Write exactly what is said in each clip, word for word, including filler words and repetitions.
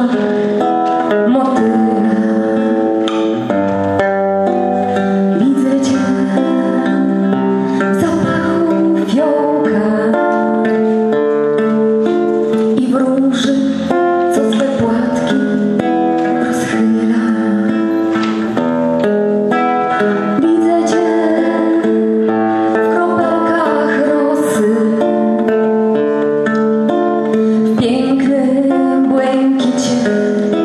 skrzydłach motyla. Widzę cię w zapachu fiołka i w róży, co swe płatki rozchyla. Widzę cię w kropelkach rosy, w pięknym błękicie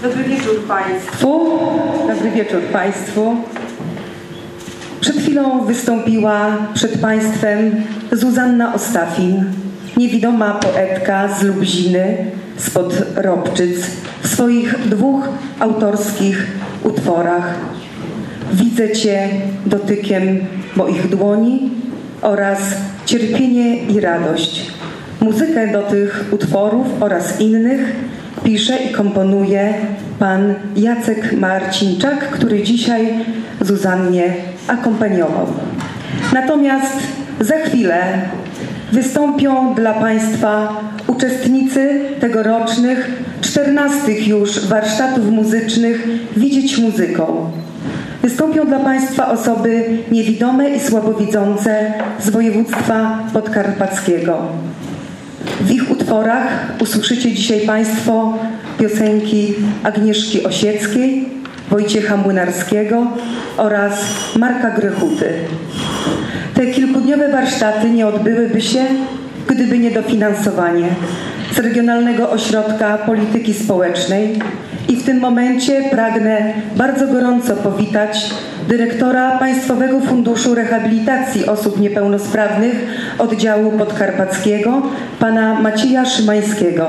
Dobry wieczór Państwu. Dobry wieczór Państwu. Przed chwilą wystąpiła przed Państwem Zuzanna Ostafin, niewidoma poetka z Lubziny, spod Robczyc, w swoich dwóch autorskich utworach Widzę Cię dotykiem moich dłoni oraz Cierpienie i radość. Muzykę do tych utworów oraz innych pisze i komponuje pan Jacek Marcinczak, który dzisiaj Zuzannie akompaniował. Natomiast za chwilę wystąpią dla Państwa uczestnicy tegorocznych czternastych już warsztatów muzycznych Widzieć muzyką. Wystąpią dla Państwa osoby niewidome i słabowidzące z województwa podkarpackiego. W ich utworach usłyszycie dzisiaj Państwo piosenki Agnieszki Osieckiej, Wojciecha Młynarskiego oraz Marka Grechuty. Te kilkudniowe warsztaty nie odbyłyby się, gdyby nie dofinansowanie z Regionalnego Ośrodka Polityki Społecznej i w tym momencie pragnę bardzo gorąco powitać dyrektora Państwowego Funduszu Rehabilitacji Osób Niepełnosprawnych Oddziału Podkarpackiego, pana Macieja Szymańskiego.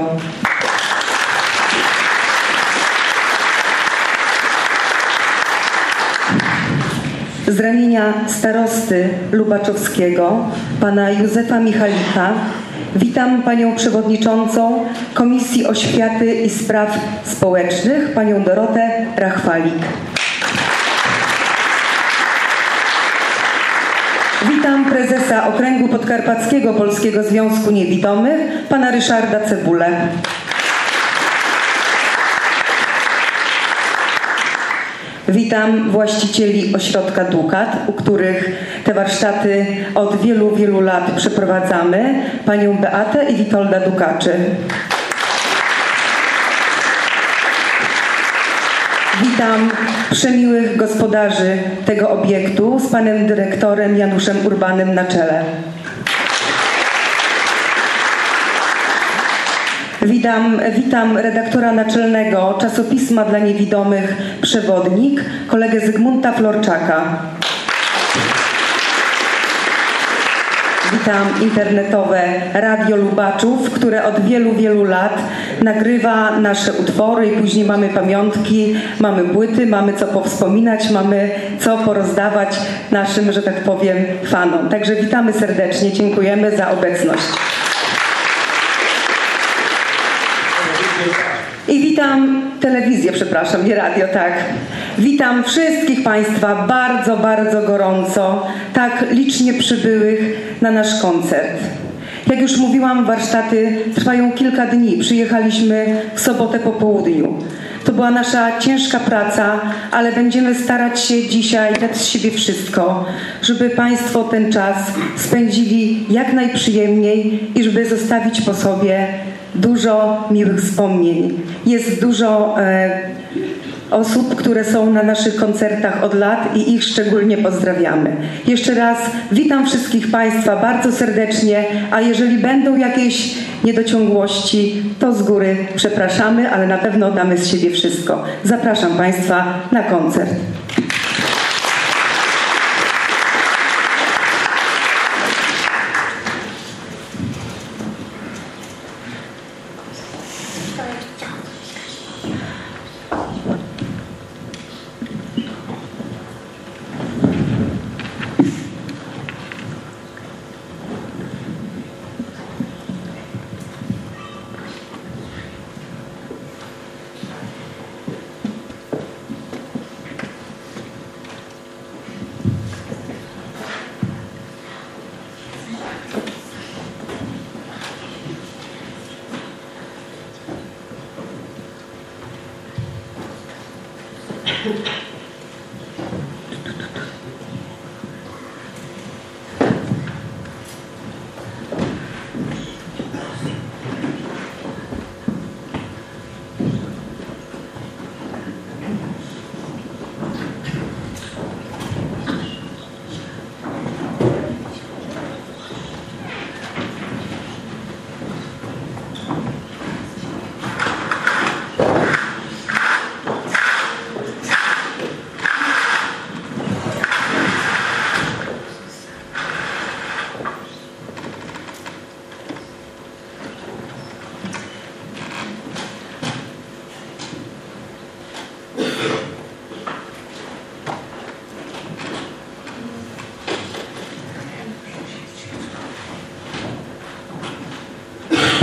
Z ramienia starosty lubaczowskiego, pana Józefa Michalika, witam panią przewodniczącą Komisji Oświaty i Spraw Społecznych, panią Dorotę Rachwalik. Witam prezesa Okręgu Podkarpackiego Polskiego Związku Niewidomych, pana Ryszarda Cebulę. Witam właścicieli ośrodka Dukat, u których te warsztaty od wielu, wielu lat przeprowadzamy, panią Beatę i Witolda Dukaczy. Witam przemiłych gospodarzy tego obiektu z panem dyrektorem Januszem Urbanem na czele. Witam, witam redaktora naczelnego czasopisma dla niewidomych Przewodnik, kolegę Zygmunta Florczaka. Witam internetowe Radio Lubaczów, które od wielu, wielu lat nagrywa nasze utwory i później mamy pamiątki, mamy płyty, mamy co powspominać, mamy co porozdawać naszym, że tak powiem, fanom. Także witamy serdecznie, dziękujemy za obecność. I witam telewizję, przepraszam, nie radio, tak. Witam wszystkich Państwa bardzo, bardzo gorąco, tak licznie przybyłych na nasz koncert. Jak już mówiłam, warsztaty trwają kilka dni. Przyjechaliśmy w sobotę po południu. To była nasza ciężka praca, ale będziemy starać się dzisiaj dać z siebie wszystko, żeby Państwo ten czas spędzili jak najprzyjemniej i żeby zostawić po sobie dużo miłych wspomnień. Jest dużo e, osób, które są na naszych koncertach od lat i ich szczególnie pozdrawiamy. Jeszcze raz witam wszystkich Państwa bardzo serdecznie, a jeżeli będą jakieś niedociągłości, to z góry przepraszamy, ale na pewno damy z siebie wszystko. Zapraszam Państwa na koncert.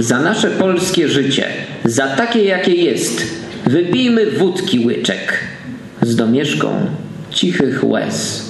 Za nasze polskie życie, za takie jakie jest, wypijmy wódki łyczek z domieszką cichych łez.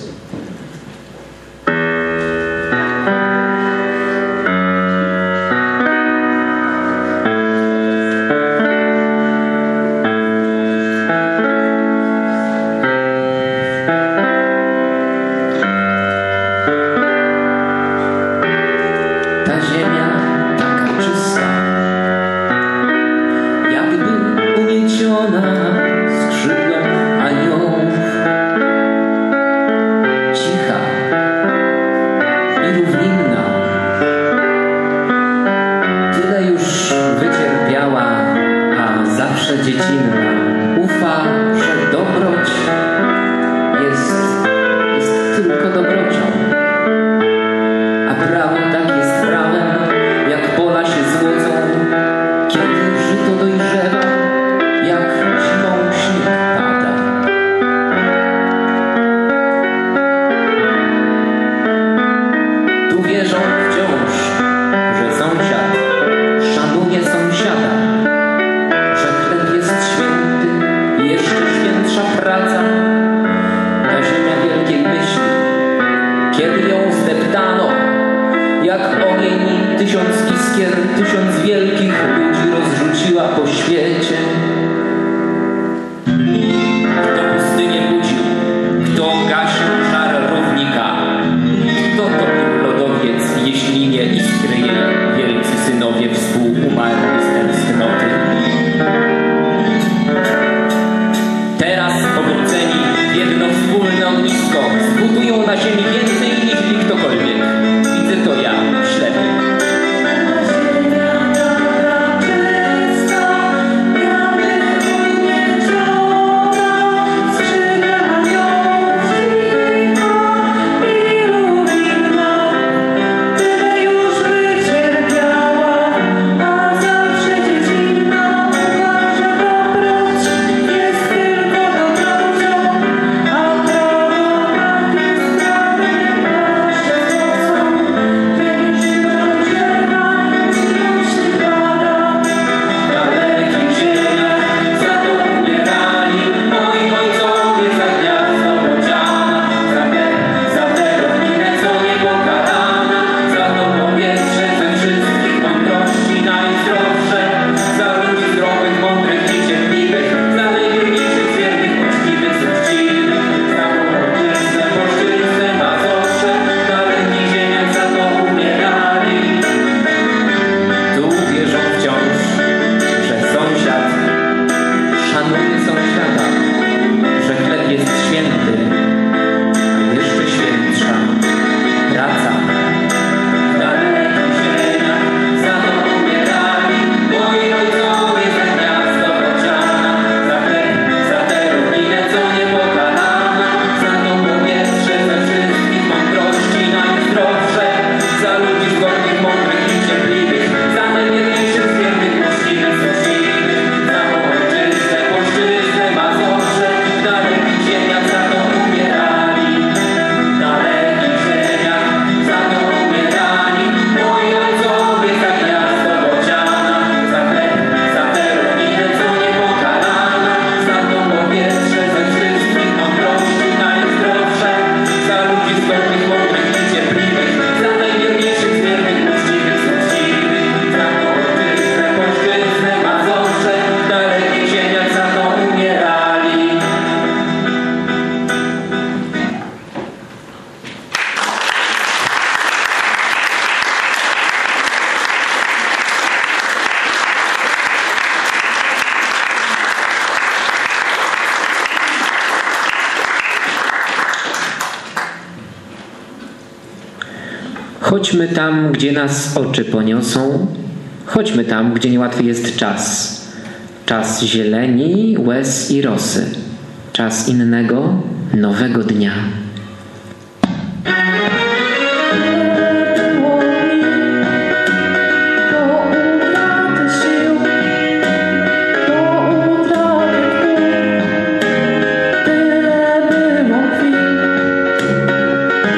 Chodźmy tam, gdzie nas oczy poniosą. Chodźmy tam, gdzie niełatwy jest czas. Czas zieleni, łez i rosy. Czas innego, nowego dnia.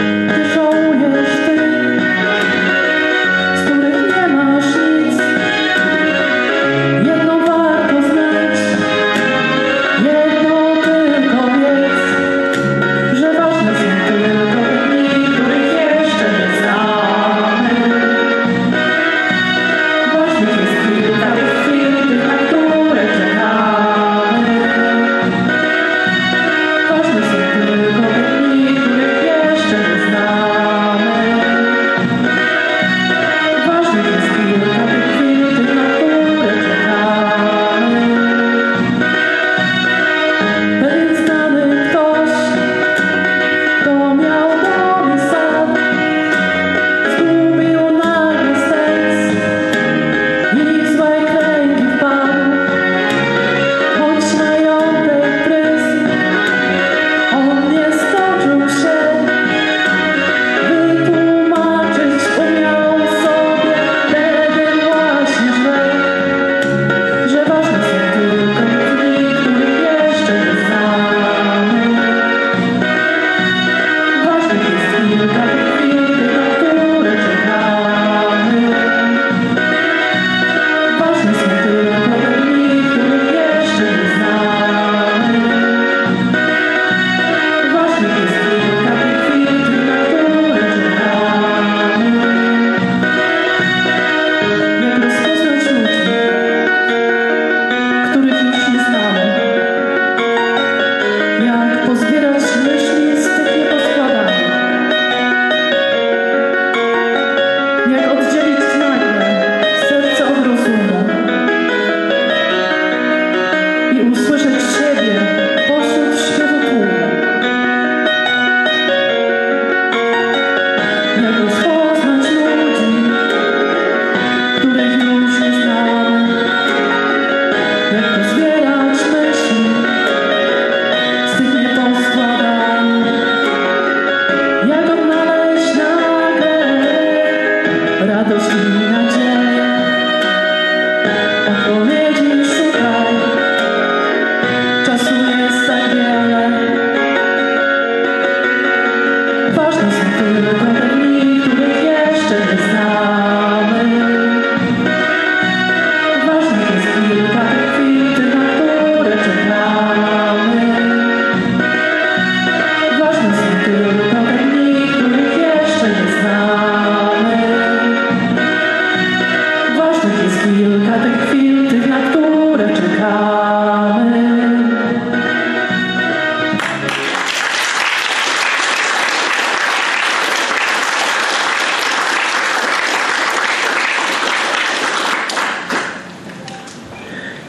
Żałujesz ty, z których nie masz nic.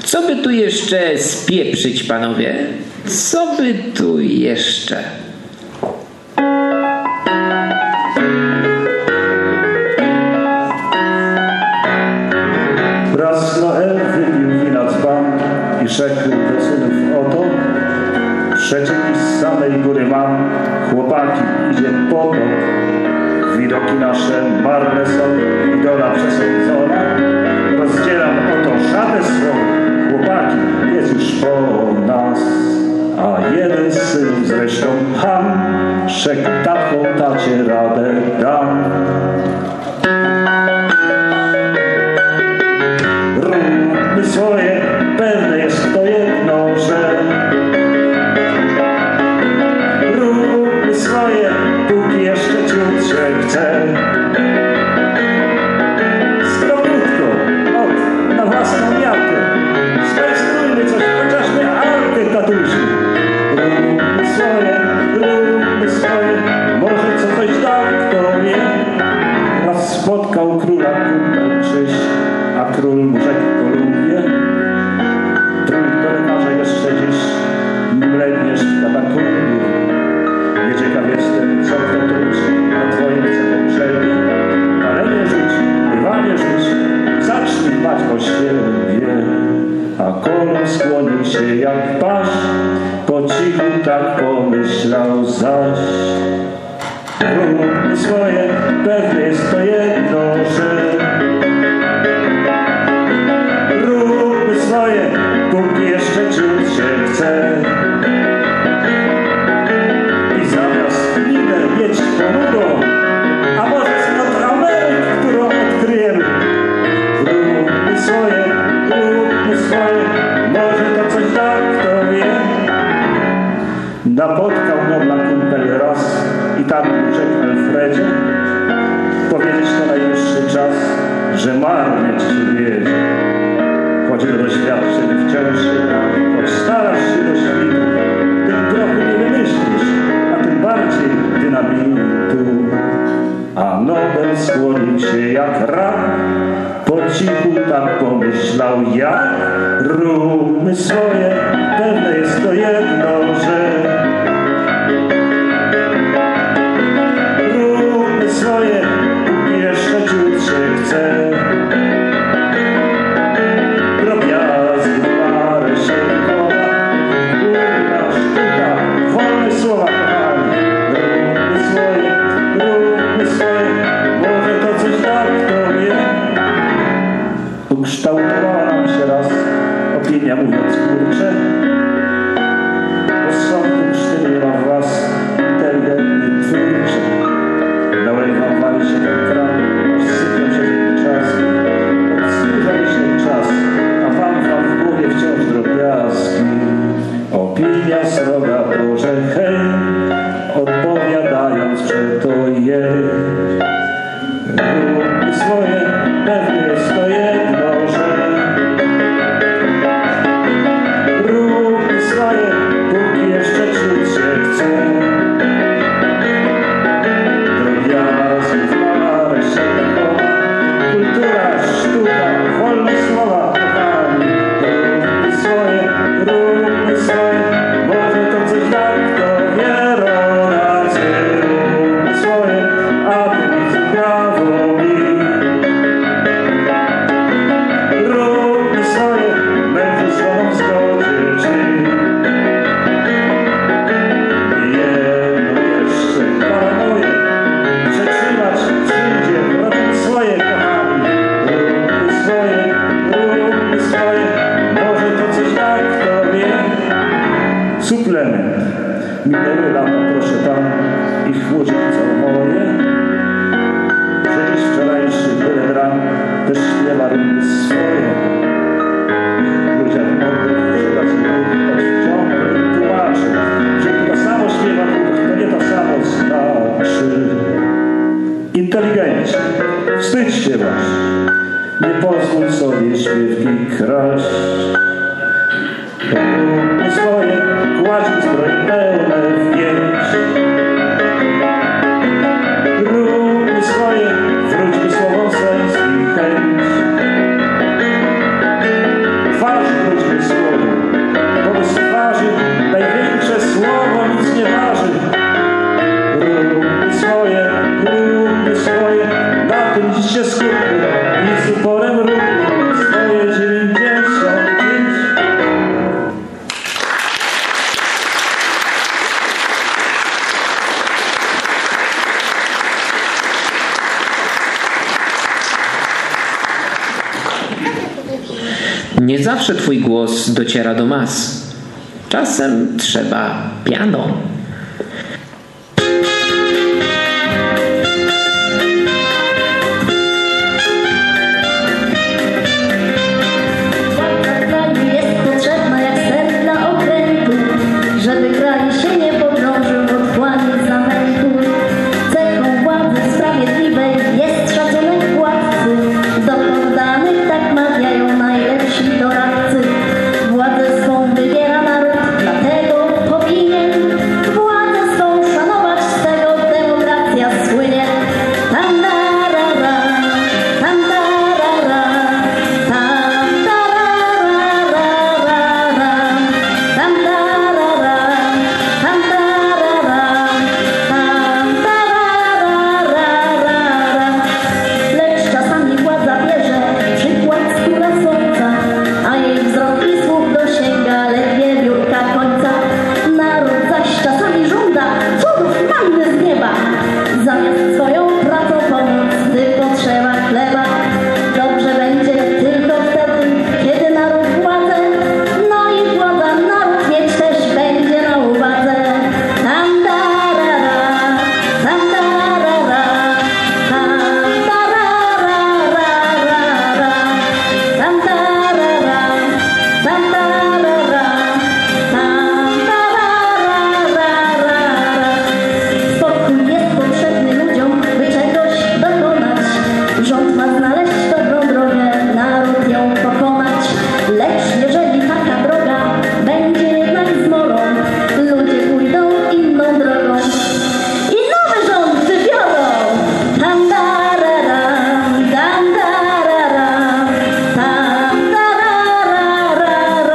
Co by tu jeszcze spieprzyć, panowie? Co by tu jeszcze? Raz Noel wypił wina dzban i rzekł do synów: oto przecieki z samej góry mam, chłopaki, idzie potop. Widoki nasze marne są, idola przesądzona. Rozdzielam oto szatę swą, chłopaki, jest już po nas. A jeden z synów zresztą Ham rzekł: taką tacie radę dam. Róbmy swoje, pewne jest to jedno, że róbmy swoje, póki jeszcze ciut się chce. Skromniutko, od na własną miarkę, skonstruujmy coś, chociaż nie arkę, tatusiu. Róbmy swoje, róbmy swoje, może co coś da, kto wie. Raz spotkał króla kumpel Krzyś, a król mu rzekł: Kolumbie, trójko lekarza jeszcze dziś, nim legniesz w katakumbii. Nie ciekaw jestem, co kto truć na twoim chce pogrzebie. Ale nie rzuć, bywa nie rzuć, zacznij dbać o siebie. A kolor skłonił się jak paź, po cichu tak pomyślał zaś. Róbmy swoje, pewne jest to jedno, że róbmy swoje, póki jeszcze ciut się chce. I zamiast lider mieć pomogą, a może z Ameryk, którą odkryjemy. Róbmy swoje, róbmy swoje, może to coś da, kto wie. Napotkał nobla kumpel raz i tak mu rzekł: Alfredzie, powiedzieć to najwyższy czas, że marnie ci się wiedzie. Choć do doświadczeń wciąż się da, choć starasz się do świtu, tym trochę nie wymyślisz, a tym bardziej dynamitu. A Nobel skłonił się jak rak, po cichu tak pomyślał ja. Róbmy swoje, pewne jest to jedno, że róbmy swoje, póki jeszcze ciut się chce. Drobiazgi parę się chowa, kurna sztuka, wolne słowa kochani. Róbmy swoje, róbmy swoje, może to coś da, kto wie. Ukształtowała nam się raz opinia, mówiąc kurczę, posągu cztery nie ma w was inteligentny twórczy. Dałem wam wali się ten kran, aż sypią się ten czas. Odskórza się czas, a wam wam w głowie wciąż drobiazgi. Opinia sroga to, że hej, odpowiadając, że to jej. Róbmy swoje, pewnie jest to jedno, że róbmy swoje, póki jeszcze ciut się chce. Drobiazgów parę się chowa, kultura, sztuka, wolne słowa, kochani. Róbmy swoje, róbmy swoje, może to coś da, kto wie, rodacy. Róbmy swoje, a ty widzę prawo mi. Róbmy swoje, będzie słową zgody czy jedno jeszcze paranoję, przetrzymać przyjdzie, robić swoje, kochani. Róbmy swoje, róbmy swoje, może to coś da, kto wie. Suplement. Minęły lata, proszę tam, ich chłodźce moje. Przecież wczorajszy byle ran też śpiewa ryby swoje. Ludziach młodych przydać choć ciągle tłumaczy, że to samo śpiewa, to nie to samo znaczy. Inteligenci, wstydźcie was, nie pozwól sobie śpiewki kraść. Róbmy swoje, kładźmy zbroje pełne w pięć. Róbmy swoje, wróćmy słowom sens i chęć. Twarz wróć Nie zawsze twój głos dociera do mas. Czasem trzeba piano. Jest potrzebna jak ser dla okrętu, żeby kraj się nie pogrążył w otchłani zamętu. Cechą władzy sprawiedliwej jest szacunek władcy. Do poddanych tak mawiają najlepsi doradcy. Władzę swą wybiera naród, dlatego powinien władzę swą szanować, z tego demokracja słynie. Tam darara, tam darara, tam darara, tam darara, tam darara, tam darara. Lecz czasami władza bierze przykład z króla słońca, a jej wzrok i słuch dosięga ledwie biurka końca. Naród zaś czasami żąda cudów manny z nieba, zamiast swoją pracą pomóc, gdy potrzeba chleba. Dobrze będzie tylko wtedy, kiedy naród władzę, no i władza naród mieć też będzie na uwadze. Tam darara, tam darara, tam darara, tam darara, tam darara, tam darara. Spokój jest potrzebny ludziom, by czegoś dokonać. Rząd ma znaleźć dobrą drogę, naród ją pokonać. Lecz jeżeli taka droga będzie jednak zmorą, ludzie pójdą inną drogą i nowy rząd wybiorą. Tam darara, tam darara, tam darara,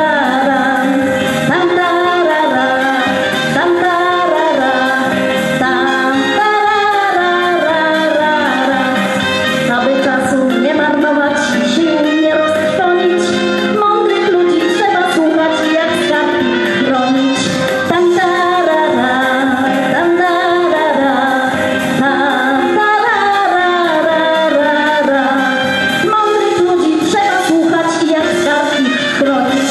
tam darara, tam darara, tam darara. Aby czasu nie marnować, sił nie roztrwonić, mądrych ludzi trzeba słuchać i jak skarb chronić. Tam darara, tam darara, tam darara. Mądrych ludzi trzeba słuchać i jak skarb ich chronić.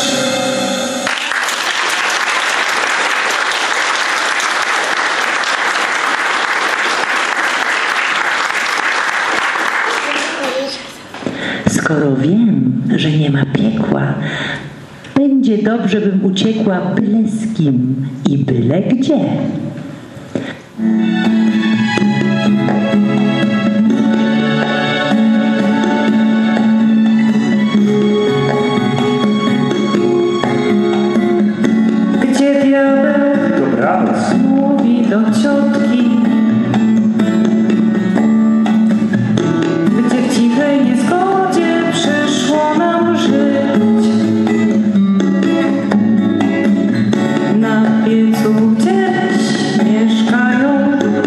Skoro wiem, że nie ma piekła, będzie dobrze, bym uciekła byle z kim i byle gdzie. Gdzie diabeł Dobranoc. mówi do ciotki, gdzie w cichej niezgodzie przyszło nam żyć. Na piecu gdzieś mieszkają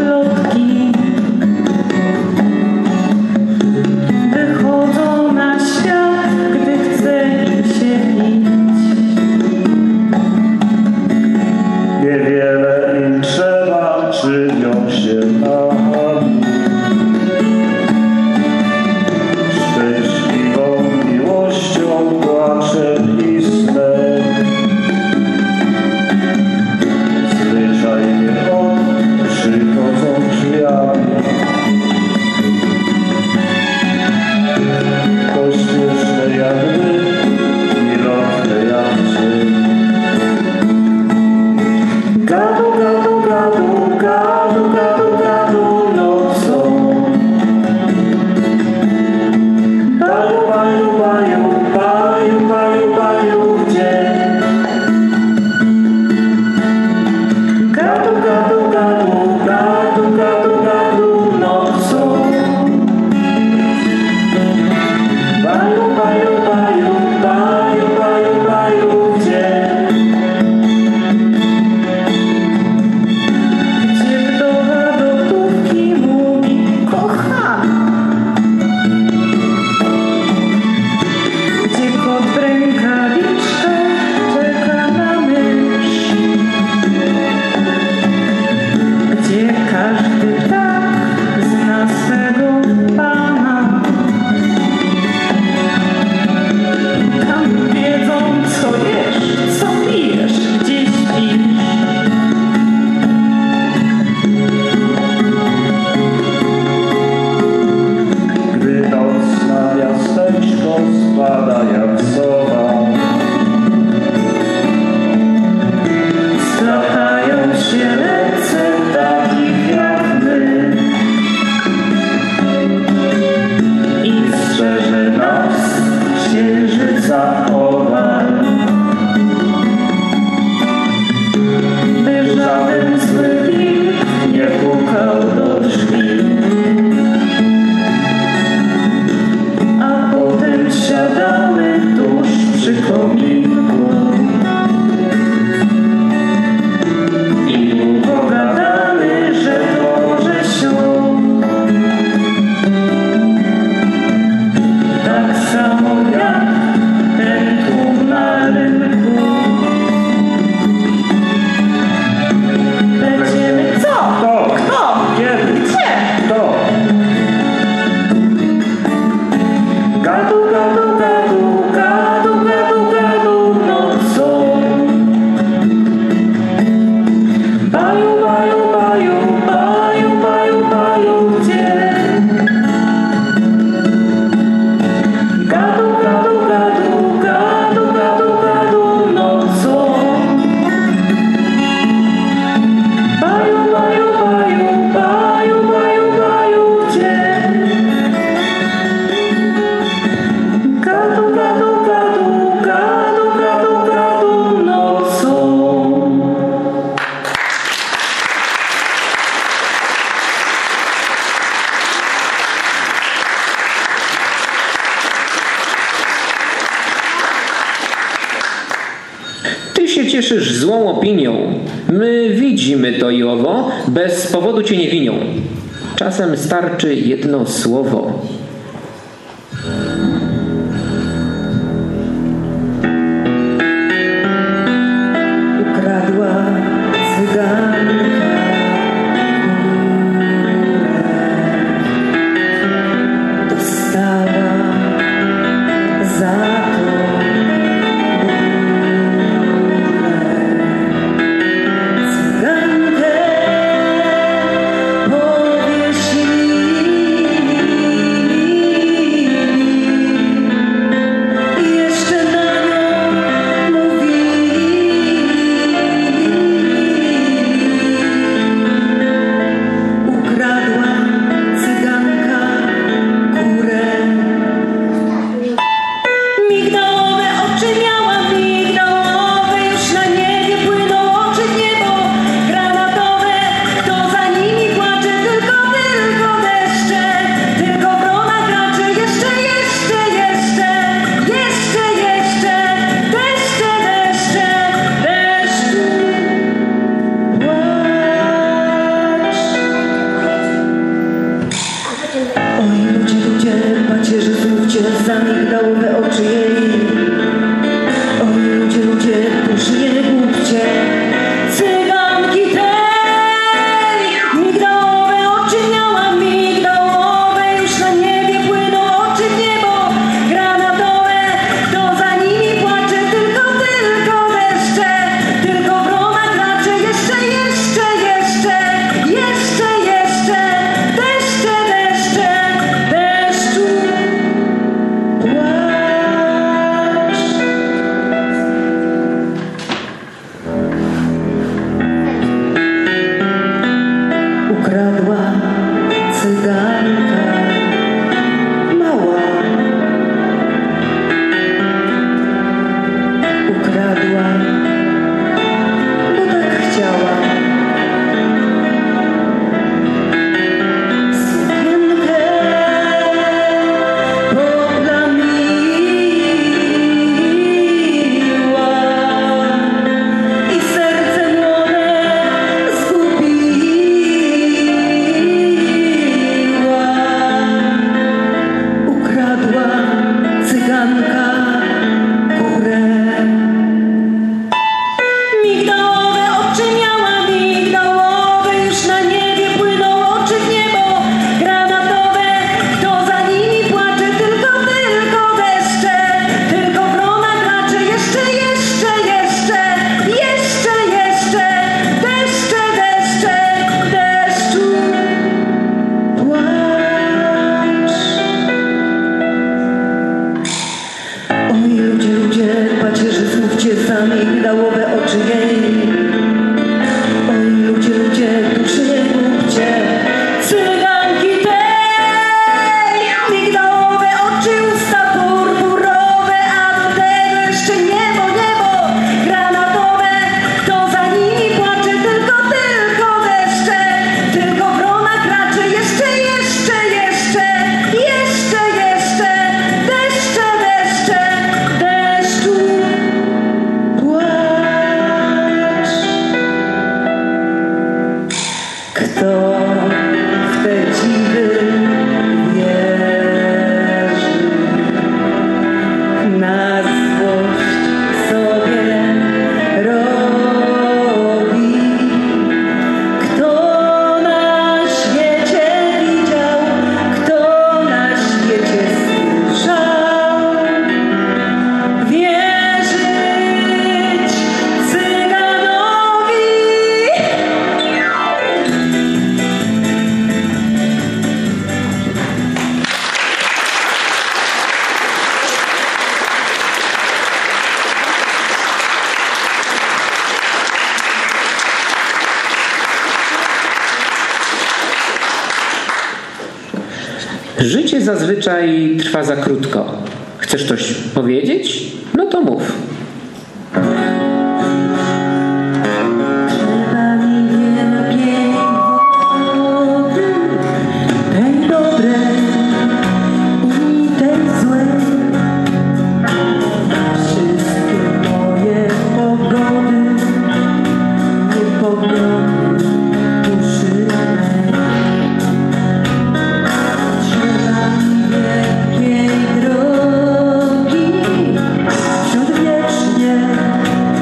spada jak sowa. Splatają się ręce takich jak my i strzeże nas księżyca owal, by żaden zły wilk nie pukał do drzwi. A potem siadamy tuż przy kominku i pogadamy, że to może ślub. Tak samo jak ten tłum na rynku. Będziemy co? Kto? Kto? Kiedy? Gdzie? Kto? Gadu, gadu, gadu, gadu, gadu, gadu, no co? Baju, baju, baju, baju, baju, baju, gdzie? Gadu, gadu, gadu, gadu, gadu, gadu, no co? Baju, baju, baju, baju, baju, baju, gdzie? Gadu, gadu, gadu, gadu, gadu, gadu, no co? Ty się cieszysz złą opinią. My widzimy to i owo, bez powodu cię nie winią. Czasem starczy jedno słowo. Ukradła cyganka górę, dostała za to górę. Cygankę powiesili i jeszcze na nią mówili. Ukradła cyganka górę. Migdałowe oczy miała, migdałowe, już na niebie płyną oczy w niebo. Granatowe, kto za nimi płacze, tylko, tylko deszcze, tylko wrona gracze. Jeszcze, jeszcze, jeszcze, jeszcze, jeszcze, deszcze, deszcze, deszczu, płacz. Oj, ludzie, ludzie, macierzy, znówcie zamigdałowe oczy jej. Oj, ludzie, ludzie, proszę nie głupcie cyganki tej. Migdałowe oczy miała, migdałowe, już na niebie płyną oczy w niebo. Granatowe, kto za nimi płacze, tylko, tylko deszcze, tylko wrona gracze. Jeszcze, jeszcze, jeszcze, jeszcze, jeszcze, deszcze, deszcze, deszczu, płacz. migdałowe oczy jej. Oj, ludzie, ludzie, duszy nie głupcie, cyganki tej. Migdałowe oczy, usta purpurowe, a do tego jeszcze niebo, niebo granatowe. Kto za nimi płacze, tylko, tylko deszcze, tylko wrona kracze, jeszcze, jeszcze, jeszcze, jeszcze, jeszcze, deszcze, deszcze, deszczu płacz. Kto w te dziwy wierzy, na złość sobie robi. Kto na świecie widział, kto na świecie słyszał, wierzyć cyganowi. Życie zazwyczaj trwa za krótko. Chcesz coś powiedzieć? No to mów. Trzeba mi wielkiej wody, tej dobrej i tej złej. Wszystkie moje pogody, niepogody duszy mej. Trzeba mi wielkiej drogi wśród wiecznie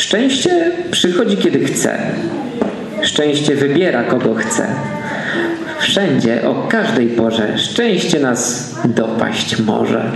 Szczęście przychodzi kiedy chce. Szczęście wybiera kogo chce. Wszędzie, o każdej porze szczęście nas dopaść może.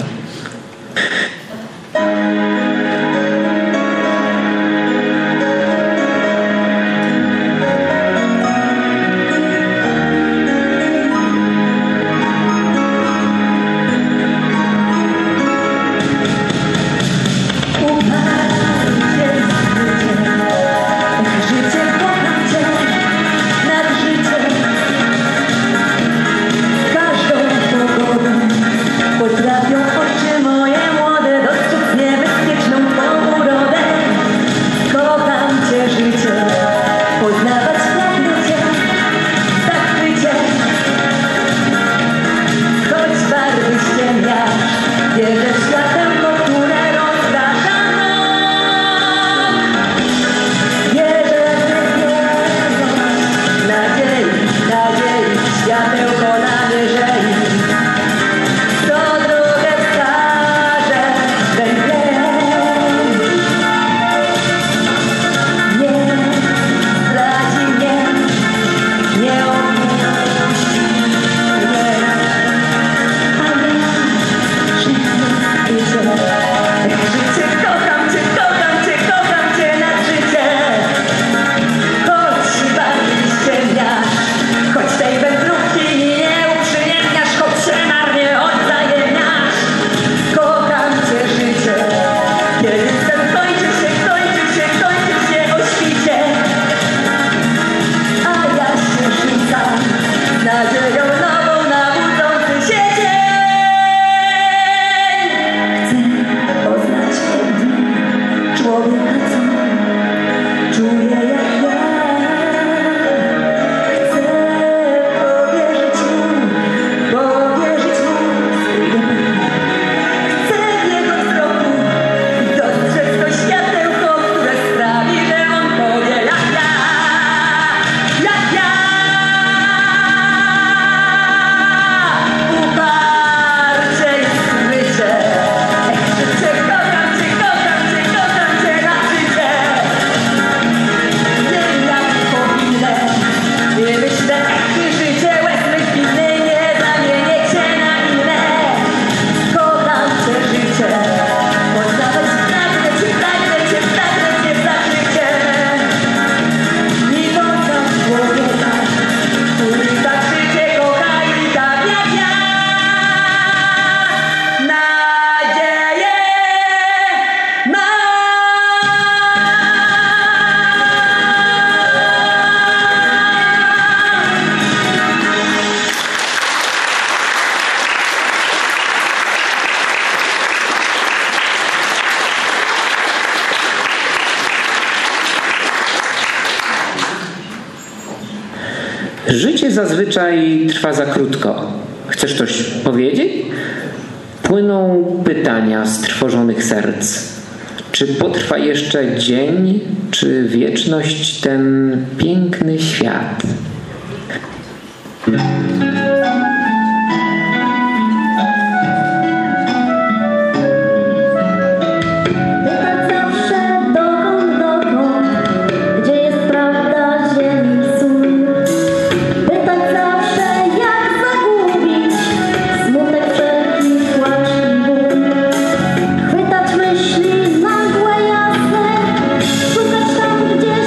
Życie zazwyczaj trwa za krótko. Chcesz coś powiedzieć? Płyną pytania z trwożonych serc. Czy potrwa jeszcze dzień, czy wieczność ten piękny świat?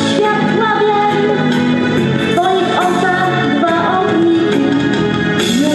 W twoich oczach dwa ogniki.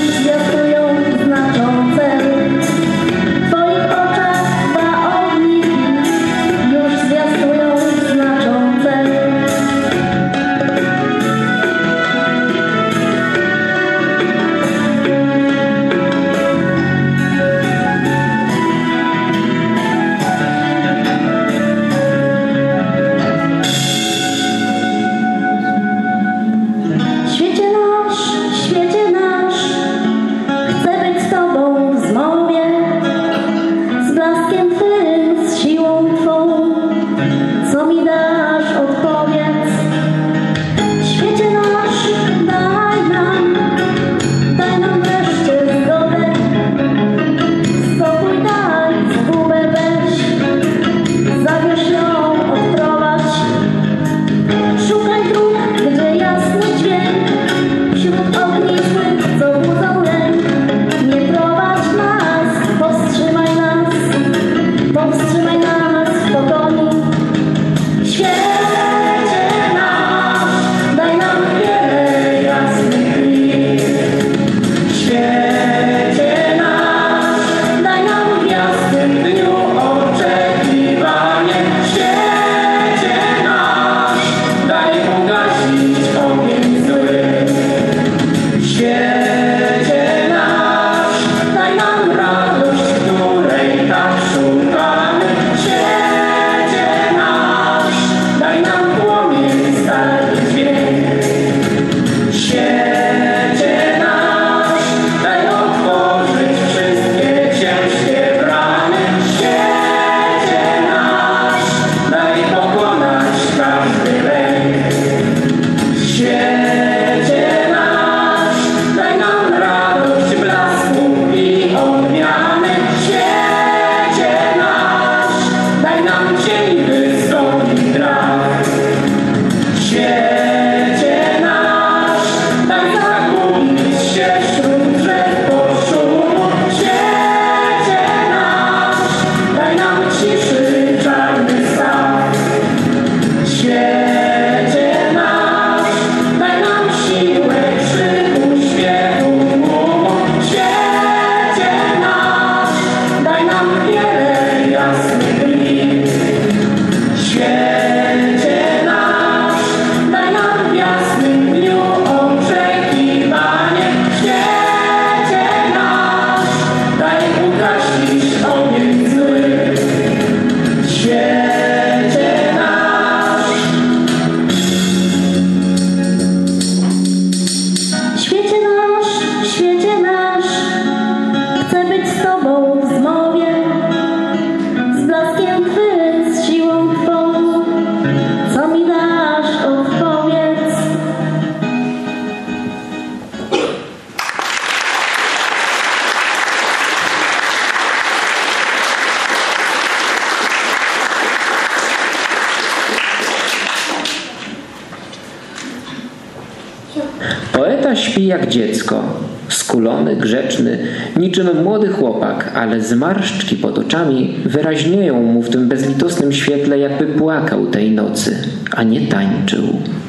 Poeta śpi jak dziecko, skulony, grzeczny, niczym młody chłopak, ale zmarszczki pod oczami wyraźnieją mu w tym bezlitosnym świetle, jakby płakał tej nocy, a nie tańczył.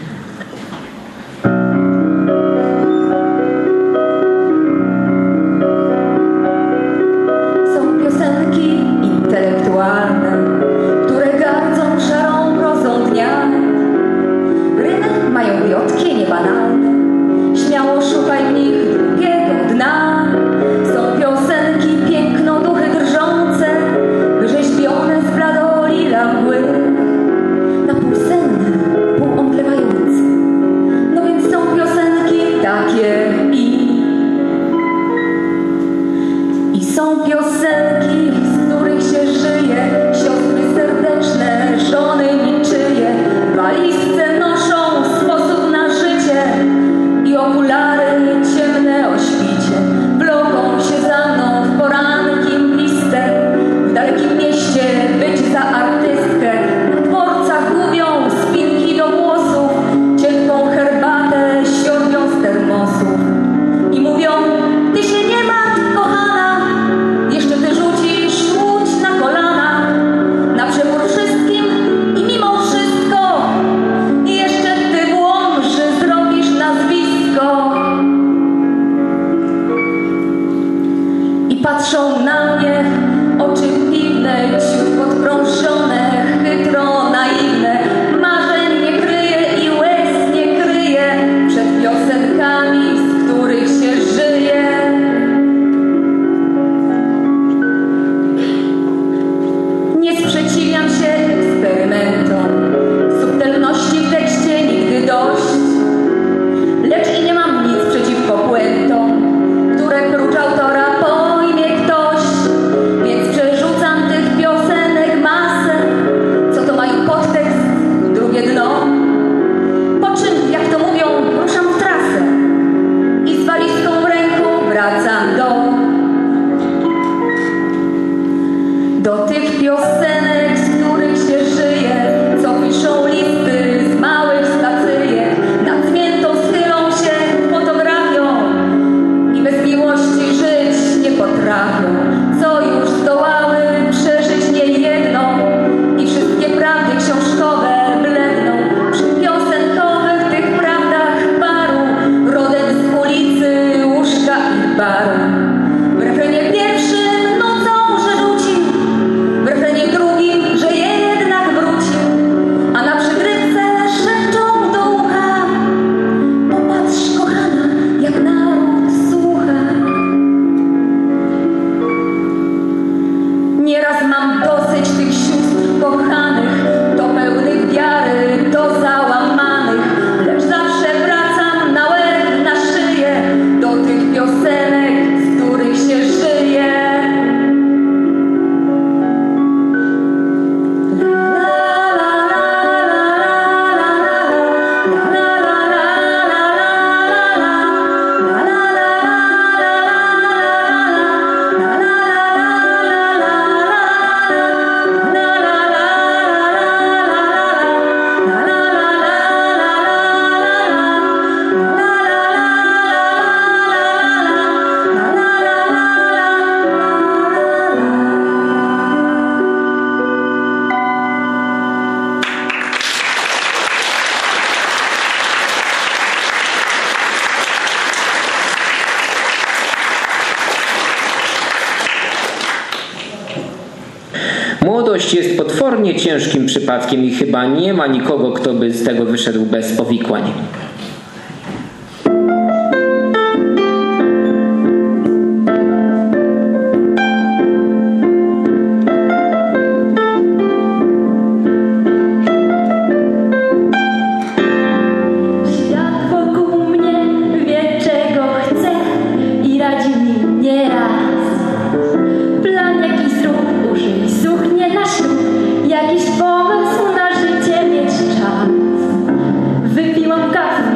Są piosenki intelektualne, które gardzą szarą prozą dnia. Rymy mają wiotkie, niebanalne, śmiało szukaj w nich drugiego dna. Są piosenki piękno, duchy drżące, wyrzeźbione z bladolila mgły, na pół senne, pół omdlewające. No więc są piosenki takie i I są piosenki, z których się żyje, siostry serdeczne, żony niczyje, w walizce noszą sposób na życie i okulary ciemne o świcie. Wloką się za mną w poranki mgliste, w dalekim mieście być za artystkę. Na dworcach gubią spinki do włosów, cienką herbatę siorbią z termosów i mówią: ty się nie martw, kochana, jeszcze ty rzucisz łódź na kolana, na przebór wszystkim i mimo wszystko jeszcze ty w Łomży zrobisz nazwisko. I patrzą na mnie oczy piwne, ciut podprążone, chytro naiwne. Marzeń nie kryje i łez nie kryje przed piosenkami, z których się żyje. Nie sprzeciwiam się eksperymentom, subtelności w tekście nigdy dość, lecz i nie mam nic przeciwko puentom, które prócz autora pojmie ktoś. Więc przerzucam tych piosenek masę, co to mają podtekst, drugie dno. Po czym, jak to mówią, ruszam w trasę i z walizką w ręku wracam do Do tych piosenek, z których się żyje, co piszą listy z małych stacyjek, nad zmiętą schylą się fotografią i bez miłości żyć nie potrafią, co już zdołały przeżyć niejedną i wszystkie prawdy książkowe bledną przy piosenkowych tych prawdach paru, rodem z ulicy, łóżka i baru. W refrenie pierwszym nocą, że rzucił, w refrenie drugim, że jednak wrócił, a na przygrywce szepczą do ucha: popatrz, kochana, jak naród słucha. Nieraz mam dosyć tych sióstr kochanych, to pełnych wiary, to załamanych, lecz zawsze wracam na łeb, na szyję do tych piosenek, z których się żyje. Młodość jest potwornie ciężkim przypadkiem i chyba nie ma nikogo, kto by z tego wyszedł bez powikłań. Świat wokół mnie wie, czego chce i radzi mi nieraz. Plan jakiś zrób, użyj, suchnie na ślub, jakiś pomysł na życie mieć czas. Wypiłam kawę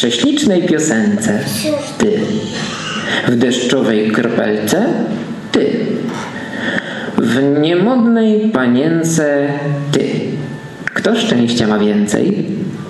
prześlicznej piosence ty, w deszczowej kropelce ty, w niemodnej panience ty. Kto szczęścia ma więcej?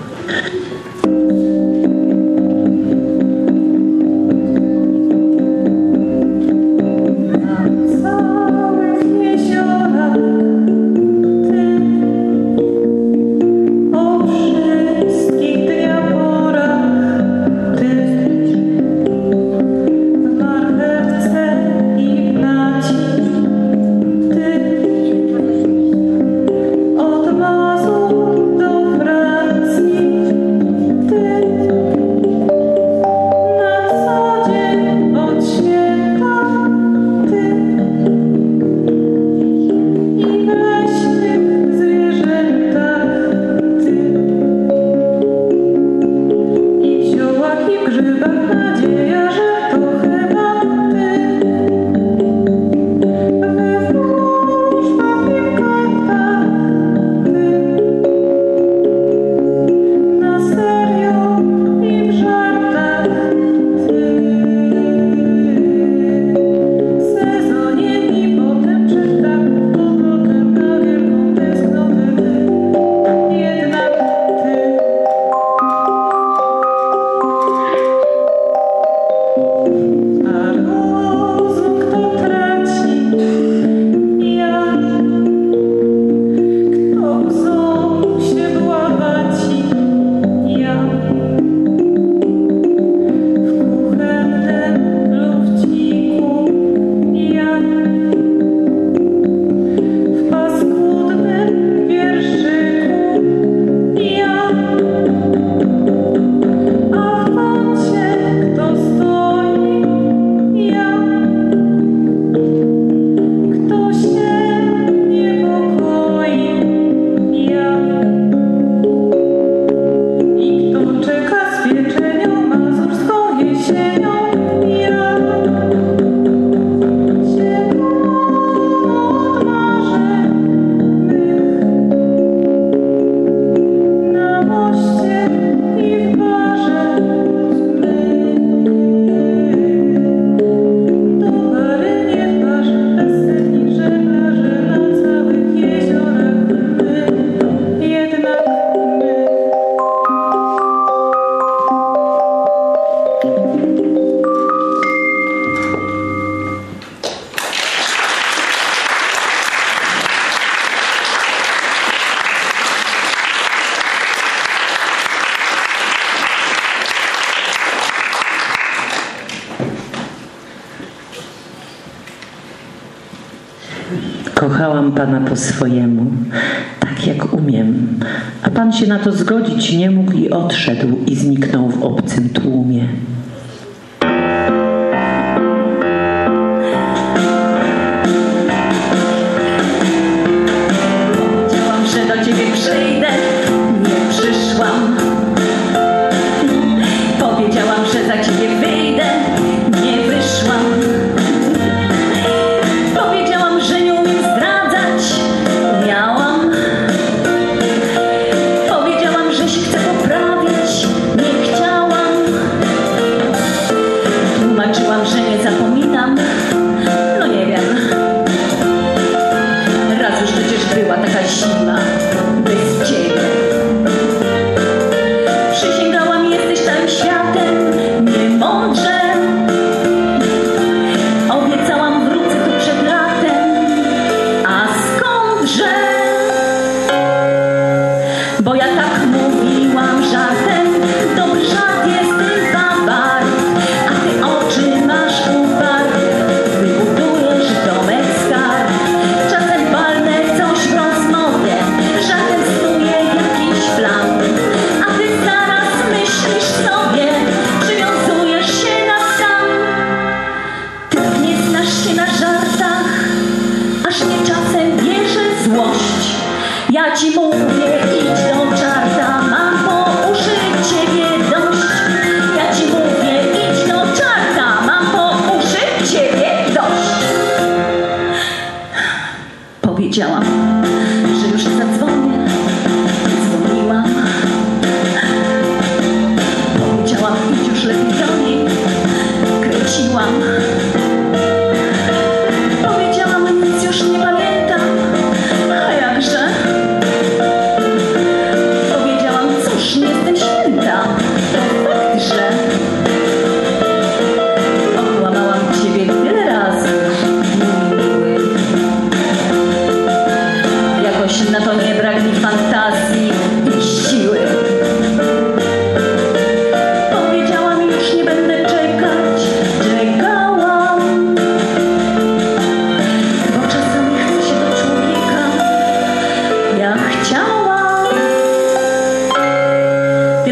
Kochałam Pana po swojemu, tak jak umiem, a Pan się na to zgodzić nie mógł i odszedł i zniknął w obcym tłumie. Powiedziałam, że do Ciebie przyjdę, nie przyszłam. Powiedziałam, że za Ciebie wyjdę, nie wyszłam. Powiedziałam, że nie umiem zdradzać, miałam. Powiedziałam, że się chcę poprawić, nie chciałam.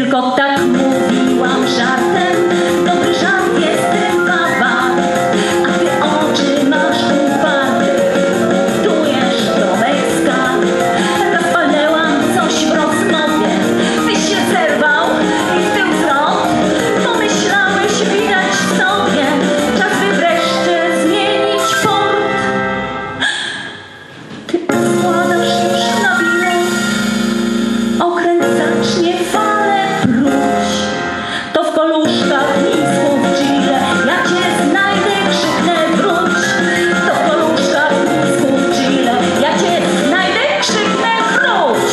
tylko tak mówiłam żartem. Dobry żart jest rybawa, a ty oczy masz uwarte. Dujesz do męska. Raz palnęłam coś w rozmowie, tyś się zerwał i w tył wzrok. Pomyślałeś, widać w sobie, czas by wreszcie zmienić port. Ty układasz już na bilet, okręt zacznie fale pruć. To w koluszkach nisków Chile, ja cię znajdę, krzyknę wróć. To w koluszkach nisków Chile, ja cię znajdę, krzyknę wróć.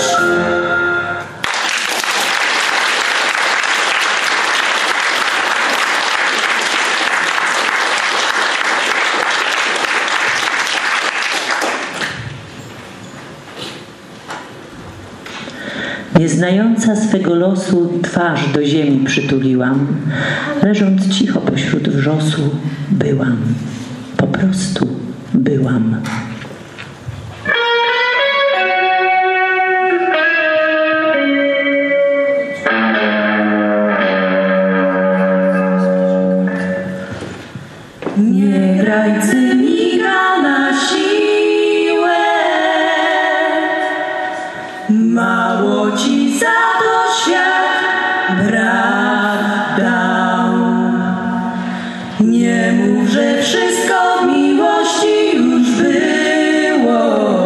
Nieznająca swego losu twarz do ziemi przytuliłam. Leżąc cicho pośród wrzosu, byłam. Po prostu byłam. Nie graj cynika na siłę, mało ci za to świat brat dał. Nie mów, że wszystko w miłości już było,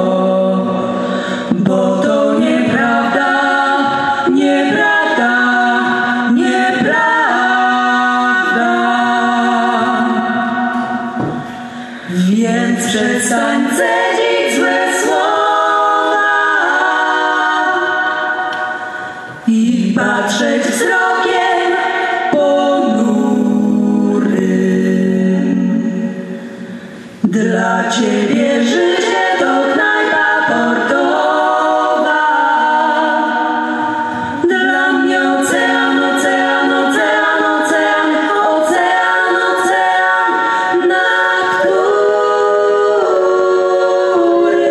bo to nieprawda, nieprawda, nieprawda. Więc przestań cedzić złe słowa i patrzeć wzrokiem ponurym. Dla ciebie życie to knajpa portowa, dla mnie ocean, ocean, ocean, ocean, ocean, ocean, nad którym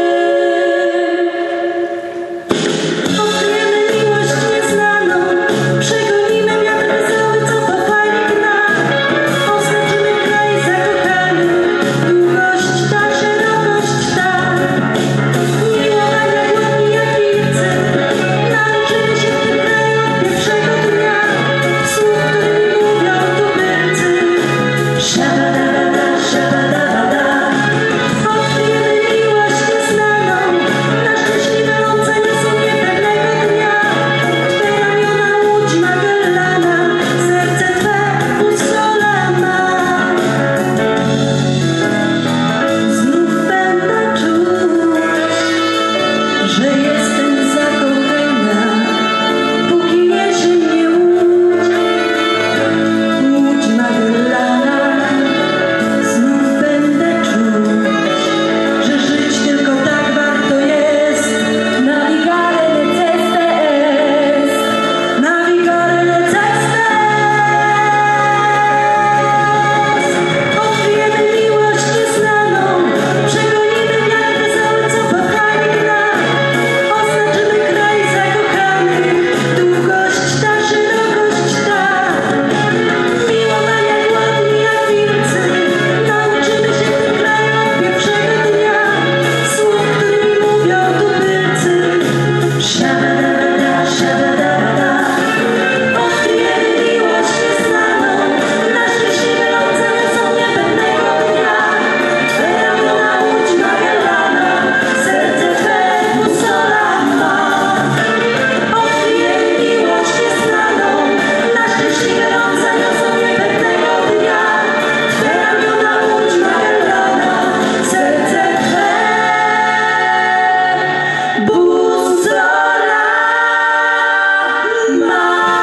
odkryjemy miłość nieznaną, przegonimy wiatr wesoły, co popali gna, oznaczymy kraj zakochany, długość ta, szerokość ta, miłowania głodni jak wilcy, nauczymy się w tym kraju od pierwszego dnia, słów, którymi mówią tubylcy. Szabadabada, szabadabada, odkryjemy miłość nieznaną, na szczęśliwe lące niosą mnie pewnego dnia. Twe ramiona łódź Magellana, serce twe busola ma. Znów będę czuć, że jestem zakochana, póki niesie mnie łódź, łódź Magellana. Znów będę czuć, że żyć tylko tak warto jest. Navigare neceste est, navigare neceste est. Odkryjemy miłość nieznaną, przegonimy wiatr wesoły, co popchali gna, oznaczymy kraj zakochanych, długość ta, szerokość ta, miłowania głodni jak wilcy, nauczymy się w tym kraju od pierwszego dnia, słów, którymi mówią tubylcy. Szabadabada, szabadabada, odkryjemy miłość nieznaną, na szczęśliwe lące niosą mnie pewnego dnia. Twe ramiona łódź Magellana, serce twe busola ma. Odkryjemy miłość nieznaną, na szczęśliwe lące niosą mnie pewnego dnia. Twe ramiona łódź Magellana, serce twe busola ma.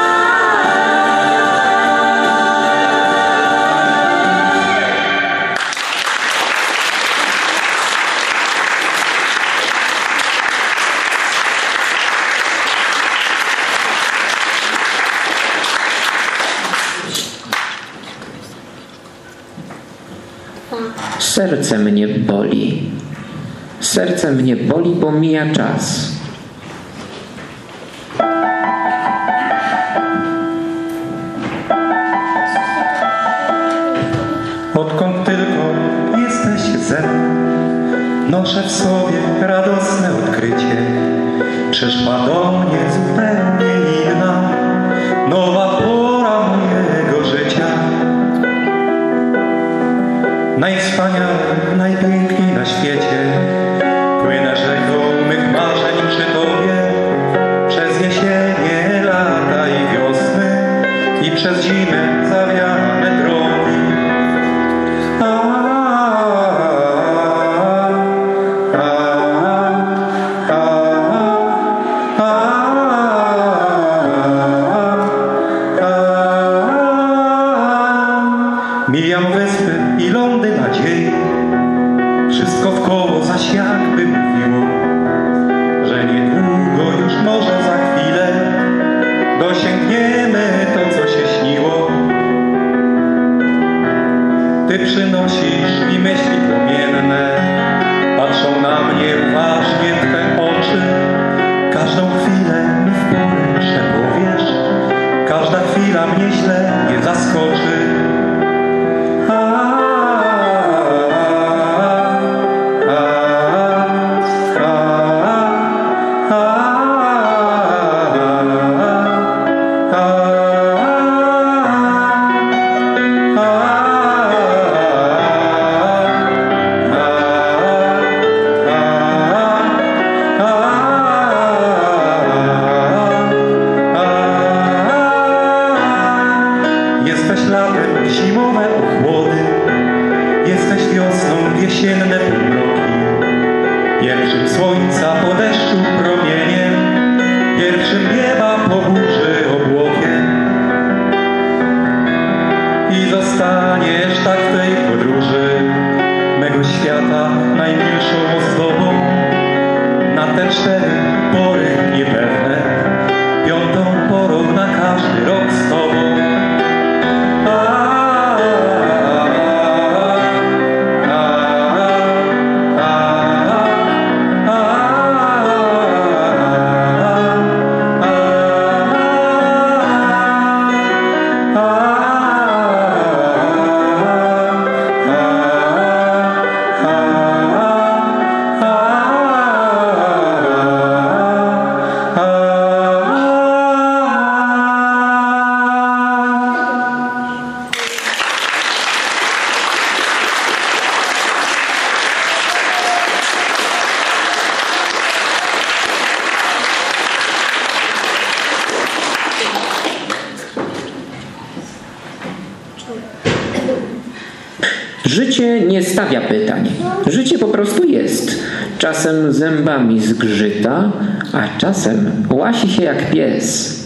Serce mnie boli. Serce mnie boli, bo mija czas. Noszę w sobie radosne odkrycie. Przyszła do mnie zupełnie inna, nowa pora mojego życia. Najwspaniała, najpiękniej na świecie, płynę rzeką mych marzeń przy Tobie, przez jesienie, lata i wiosny i przez zimę zawiane drogi. A, mijam wyspy i lądy nadziei, wszystko wkoło zaś jakby mówiło, że niedługo już może za chwilę dosięgniemy to, co się śniło. Ty przynosisz mi myśli płomienne, patrzą na mnie uważnie Twe oczy, każdą chwilę mi w poręcze powiesz, każda chwila mnie źle nie zaskoczy. Jesteś latem, zimowe ochłody, jesteś wiosną, jesienne półmroki, pierwszym słońca po deszczu promieniem, pierwszym nieba po burzy obłokiem. I zostaniesz tak w tej podróży mego świata najmilszą ozdobą, na te cztery pory niepewne, piątą porą na każdy rok z Tobą. Życie nie stawia pytań. Życie po prostu jest. Czasem zębami zgrzyta, a czasem łasi się jak pies.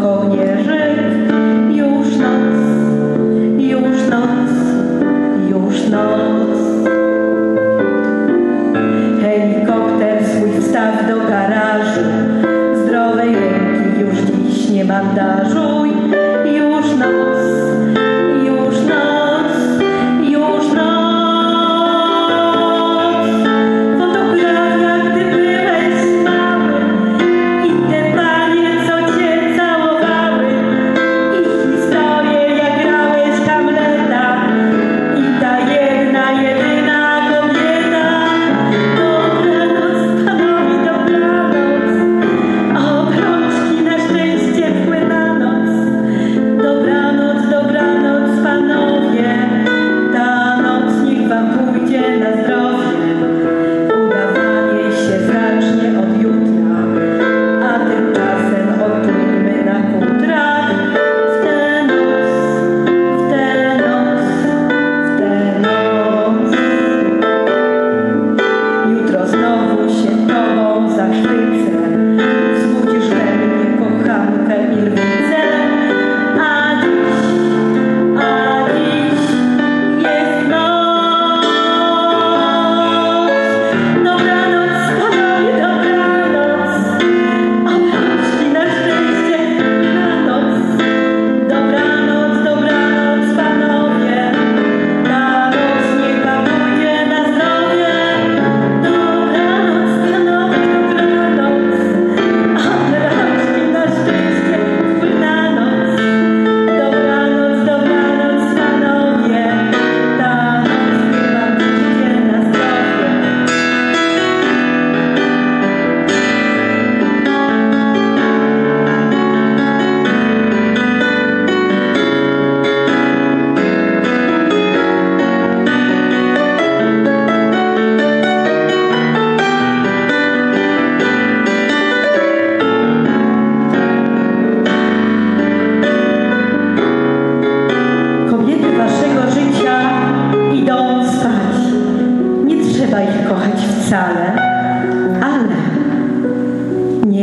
Już noc, już noc, już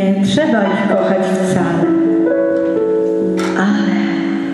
Nie trzeba ich kochać wcale, ale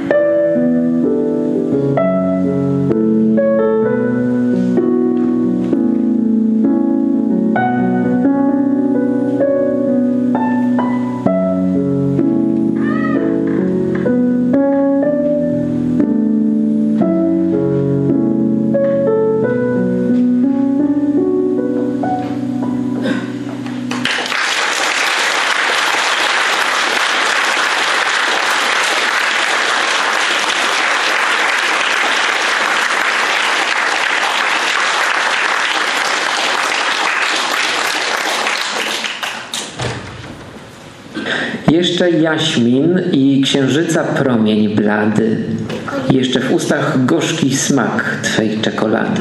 Jeszcze jaśmin i księżyca promień blady, jeszcze w ustach gorzki smak twej czekolady.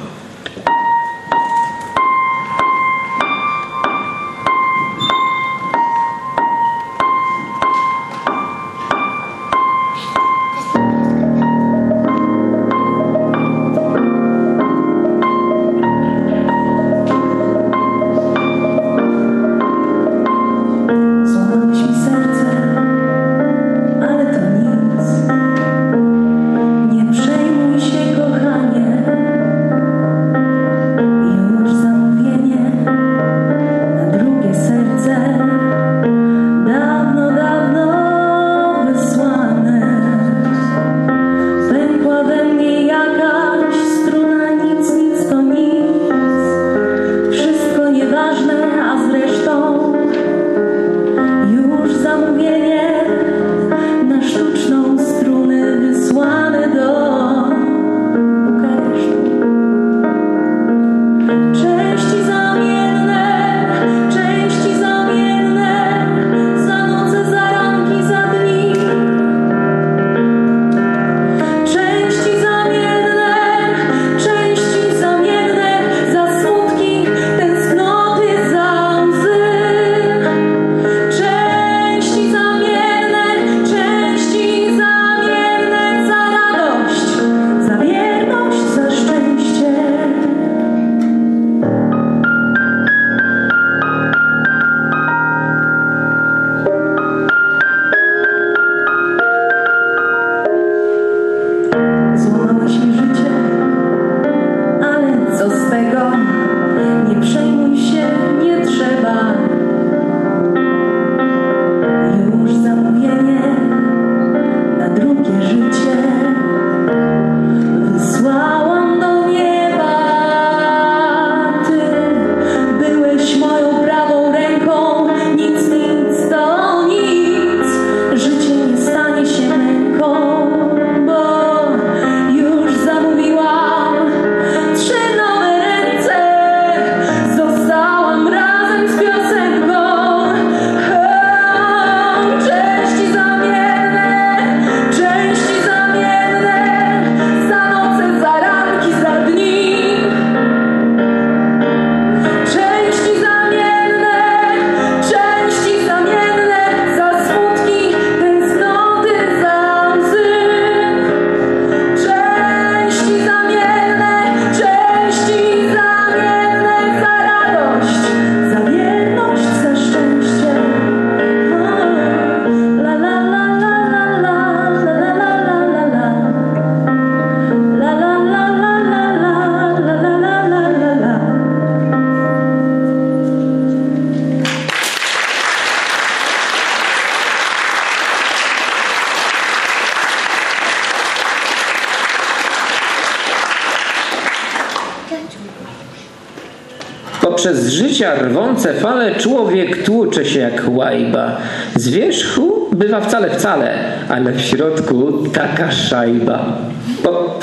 Poprzez życia rwące fale człowiek tłucze się jak łajba. Z wierzchu bywa wcale, wcale, ale w środku taka szajba. Bo...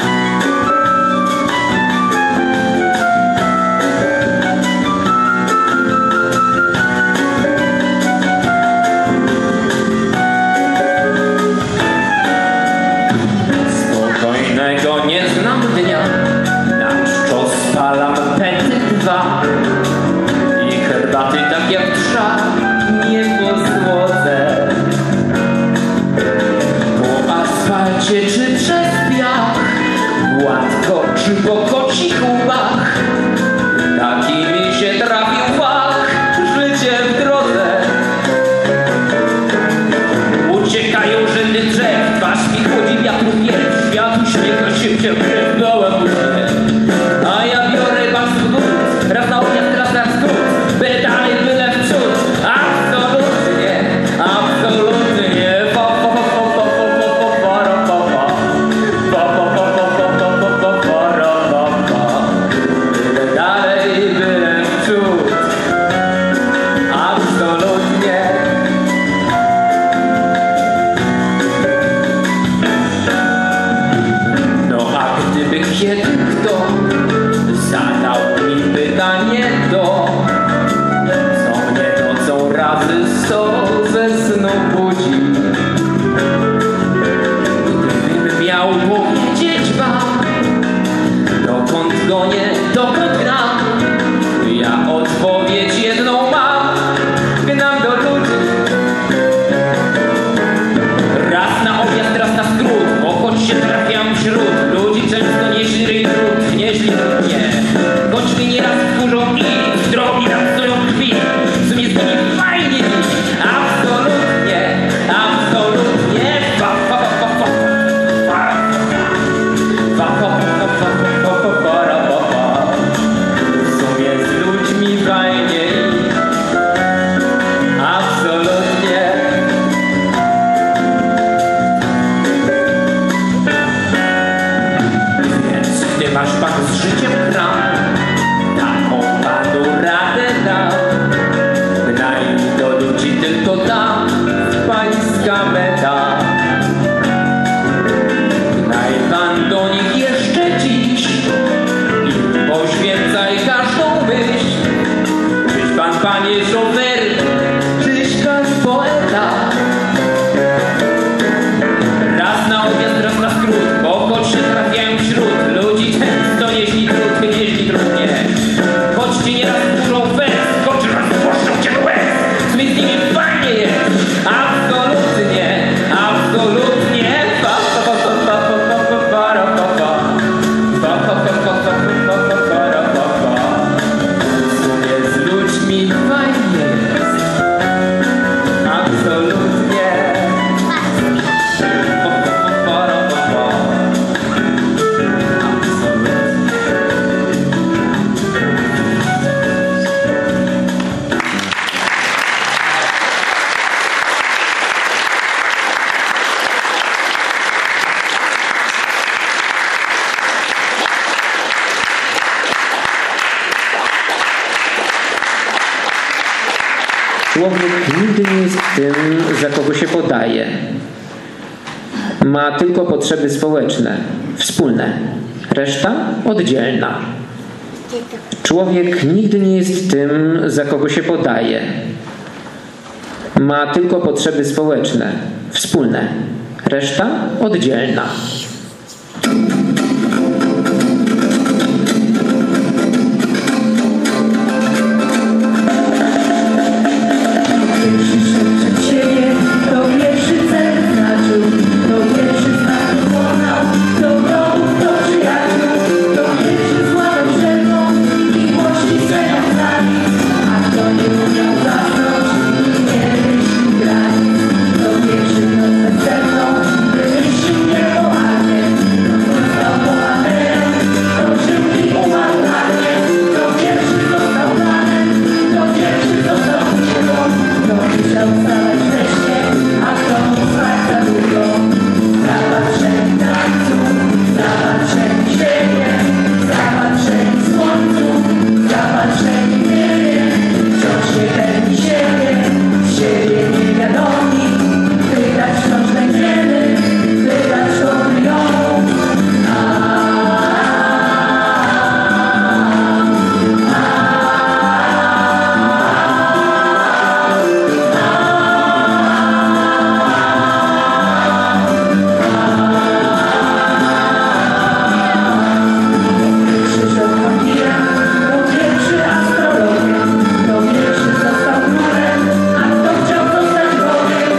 Spokojnego nie znam dnia, na czczo spalam pety dwa i herbaty tak jak trza niebo złote. Po asfalcie czy przez piach co ze snu budzi. Gdybym miał powiedzieć wam, dokąd gonię, dokąd gram, ja odpowiedź jedną mam. Gnam do ludzi. Raz na objazd, raz na skrót, bo choć się trafiam wśród ludzi często nieźli trud, nieźli trudnie. Choć mi nieraz wkurzą i z drogi napsują krwi, w sumie z nimi fajnie dziś. Absolutnie, absolutnie. Pa, pa, pa, pa, pa. Pa, pa, pa, pa, pa, pa, pa, pa, pa. W sumie z ludźmi fajniej. Absolutnie. Więc ty masz pan z życiem kram, taką panu radę dam. Gnaj do ludzi tylko tam, pańska meta. Gnaj pan do nich jeszcze dziś i poświęcaj każdą myśl. Czyś pan, panie szofer, czyś pan poeta. Raz na objazd, raz na skrót, bo choć się trafiają wśród ludzi często nieźli trud, nieźli trudnie. Choć ci nieraz burzą wers, choć raz puszczą cię do łez, w sumie z nimi fajnie jest. Absolutnie, absolutnie. Pa, pa, pa, pa, pa, pa, pa, para, pa, pa. Pa, pa, pa, pa, pa, pa, pa, para, pa, pa. W sumie z ludźmi fajnie jest. Absolutnie. Pa, pa, pa, para, pa, pa. Człowiek nigdy nie jest tym, za kogo się podaje. Ma tylko potrzeby społeczne, wspólne. Reszta oddzielna. Człowiek nigdy nie jest tym, za kogo się podaje. Ma tylko potrzeby społeczne, wspólne. Reszta oddzielna. To pierwszy cel znaczył, to pierwszy znak dokonał, to wrogów, to przyjaciół, to pierwszy złamał wszelką miłości senior z nami, a kto nie umiał zasnąć i nie myślił granic, to pierwszy noc bezcenną, wymyślił niepoważnie, to został bohaterem, to żył i umarł na mnie, to pierwszy został panem, to pierwszy został górą, to musiał wstawać wcześnie, a kto mógł spać za długo. Zapatrzeni tańcu, zapatrzeni siebie, zapatrzeni słońcu, zapatrzeni w niebie, wciąż niepewni siebie, siebie niewiadomi, pytać wciąż będziemy, pytać do milionów. Pierwszy rząd wampira, to pierwszy astrologiem, to pierwszy został królem, a kto chciał zostać Bogiem,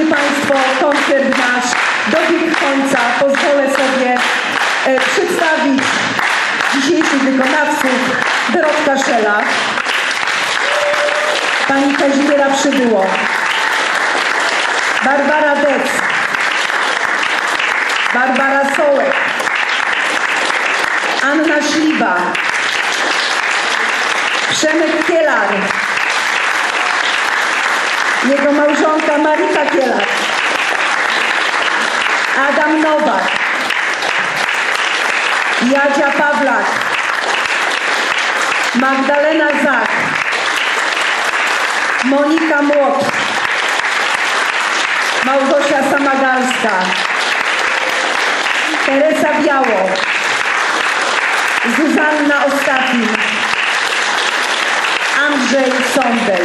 Państwo, koncert nasz dobiegł końca. Pozwolę sobie e, przedstawić dzisiejszych wykonawców. Dorotka Szela, pani Kazimiera Przybyło, Barbara Dec, Barbara Sołek, Anna Śliwa, Przemek Kielar, jego małżonka Marika Kielar, Adam Nowak, Jadzia Pawlak, Magdalena Zach, Monika Młot, Małgosia Samagalska, Teresa Biało, Zuzanna Ostapin, Andrzej Sądej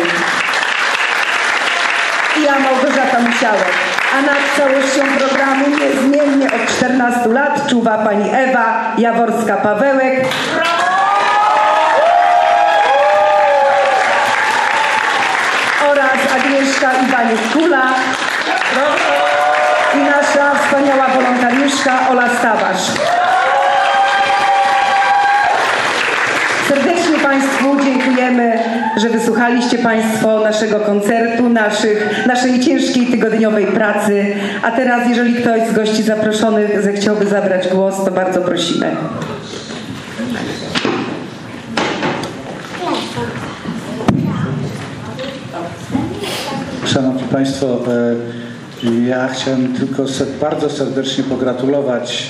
i ja, Małgorzata Musiałek. A nad całością programu niezmiennie od czternastu lat czuwa pani Ewa Jaworska-Pawełek. Oraz Agnieszka Iwaniec-Kula i nasza wspaniała wolontariuszka Ola Stawarz. Serdecznie Państwu dziękujemy, że wysłuchaliście Państwo naszego koncertu, naszych, naszej ciężkiej tygodniowej pracy. A teraz, jeżeli ktoś z gości zaproszonych zechciałby zabrać głos, to bardzo prosimy. Szanowni Państwo, ja chciałem tylko bardzo serdecznie pogratulować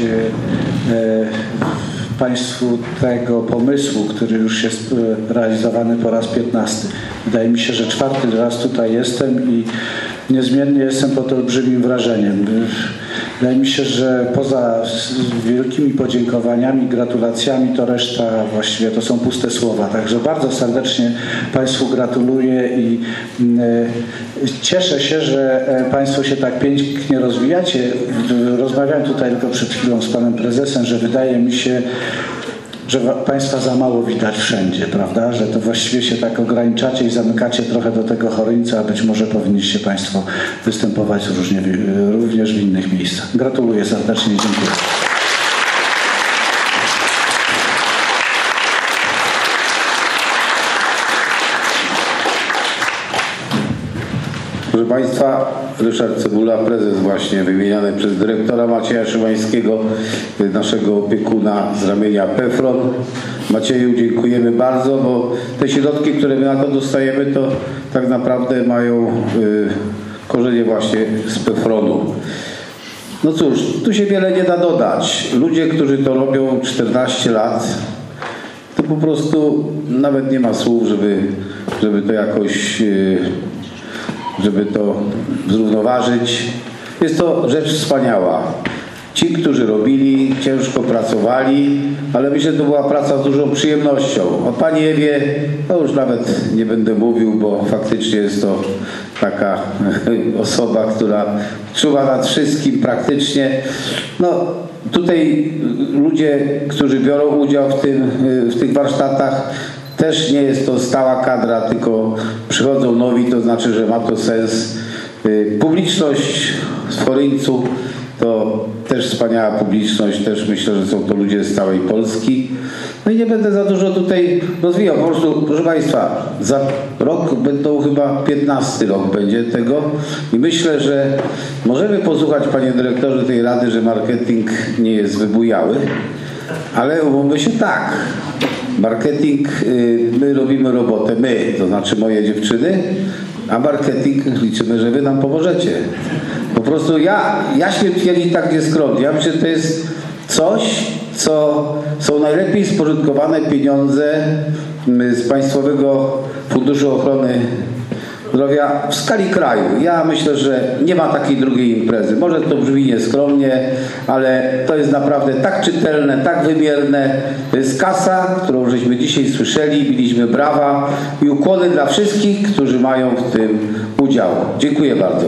Państwu tego pomysłu, który już jest realizowany po raz piętnasty. Wydaje mi się, że czwarty raz tutaj jestem i niezmiennie jestem pod olbrzymim wrażeniem. Wydaje mi się, że poza wielkimi podziękowaniami, gratulacjami, to reszta właściwie to są puste słowa. Także bardzo serdecznie Państwu gratuluję i cieszę się, że Państwo się tak pięknie rozwijacie. Rozmawiałem tutaj tylko przed chwilą z Panem Prezesem, że wydaje mi się, że Państwa za mało widać wszędzie, prawda? Że to właściwie się tak ograniczacie i zamykacie trochę do tego Choryńca, a być może powinniście Państwo występować różnie, również w innych miejscach. Gratuluję serdecznie i dziękuję. Proszę Państwa, Ryszard Cebula, prezes właśnie wymieniany przez dyrektora Macieja Szymańskiego, naszego opiekuna z ramienia PEFRON. Macieju, dziękujemy bardzo, bo te środki, które my na to dostajemy, to tak naprawdę mają y, korzenie właśnie z PEFRONu. No cóż, tu się wiele nie da dodać. Ludzie, którzy to robią czternaście lat, to po prostu nawet nie ma słów, żeby, żeby to jakoś... Y, żeby to zrównoważyć. Jest to rzecz wspaniała. Ci, którzy robili, ciężko pracowali, ale myślę, że to była praca z dużą przyjemnością. O Pani Ewie, no już nawet nie będę mówił, bo faktycznie jest to taka osoba, która czuwa nad wszystkim praktycznie. No, tutaj ludzie, którzy biorą udział w, tym, w tych warsztatach, też nie jest to stała kadra, tylko przychodzą nowi, to znaczy, że ma to sens. Publiczność w Choryńcu to też wspaniała publiczność, też myślę, że są to ludzie z całej Polski. No i nie będę za dużo tutaj rozwijał. Po prostu, proszę Państwa, za rok będą chyba piętnasty rok będzie tego i myślę, że możemy posłuchać, Panie Dyrektorze, tej rady, że marketing nie jest wybujały, ale umówmy się tak. Marketing, my robimy robotę, my, to znaczy moje dziewczyny, a marketing liczymy, że Wy nam pomożecie. Po prostu ja, ja się twierdzić tak nieskromnie. Ja myślę, że to jest coś, co są najlepiej spożytkowane pieniądze z Państwowego Funduszu Ochrony Zdrowia w skali kraju. Ja myślę, że nie ma takiej drugiej imprezy. Może to brzmi nieskromnie, ale to jest naprawdę tak czytelne, tak wymierne. To jest kasa, którą żeśmy dzisiaj słyszeli, biliśmy brawa i ukłony dla wszystkich, którzy mają w tym udział. Dziękuję bardzo.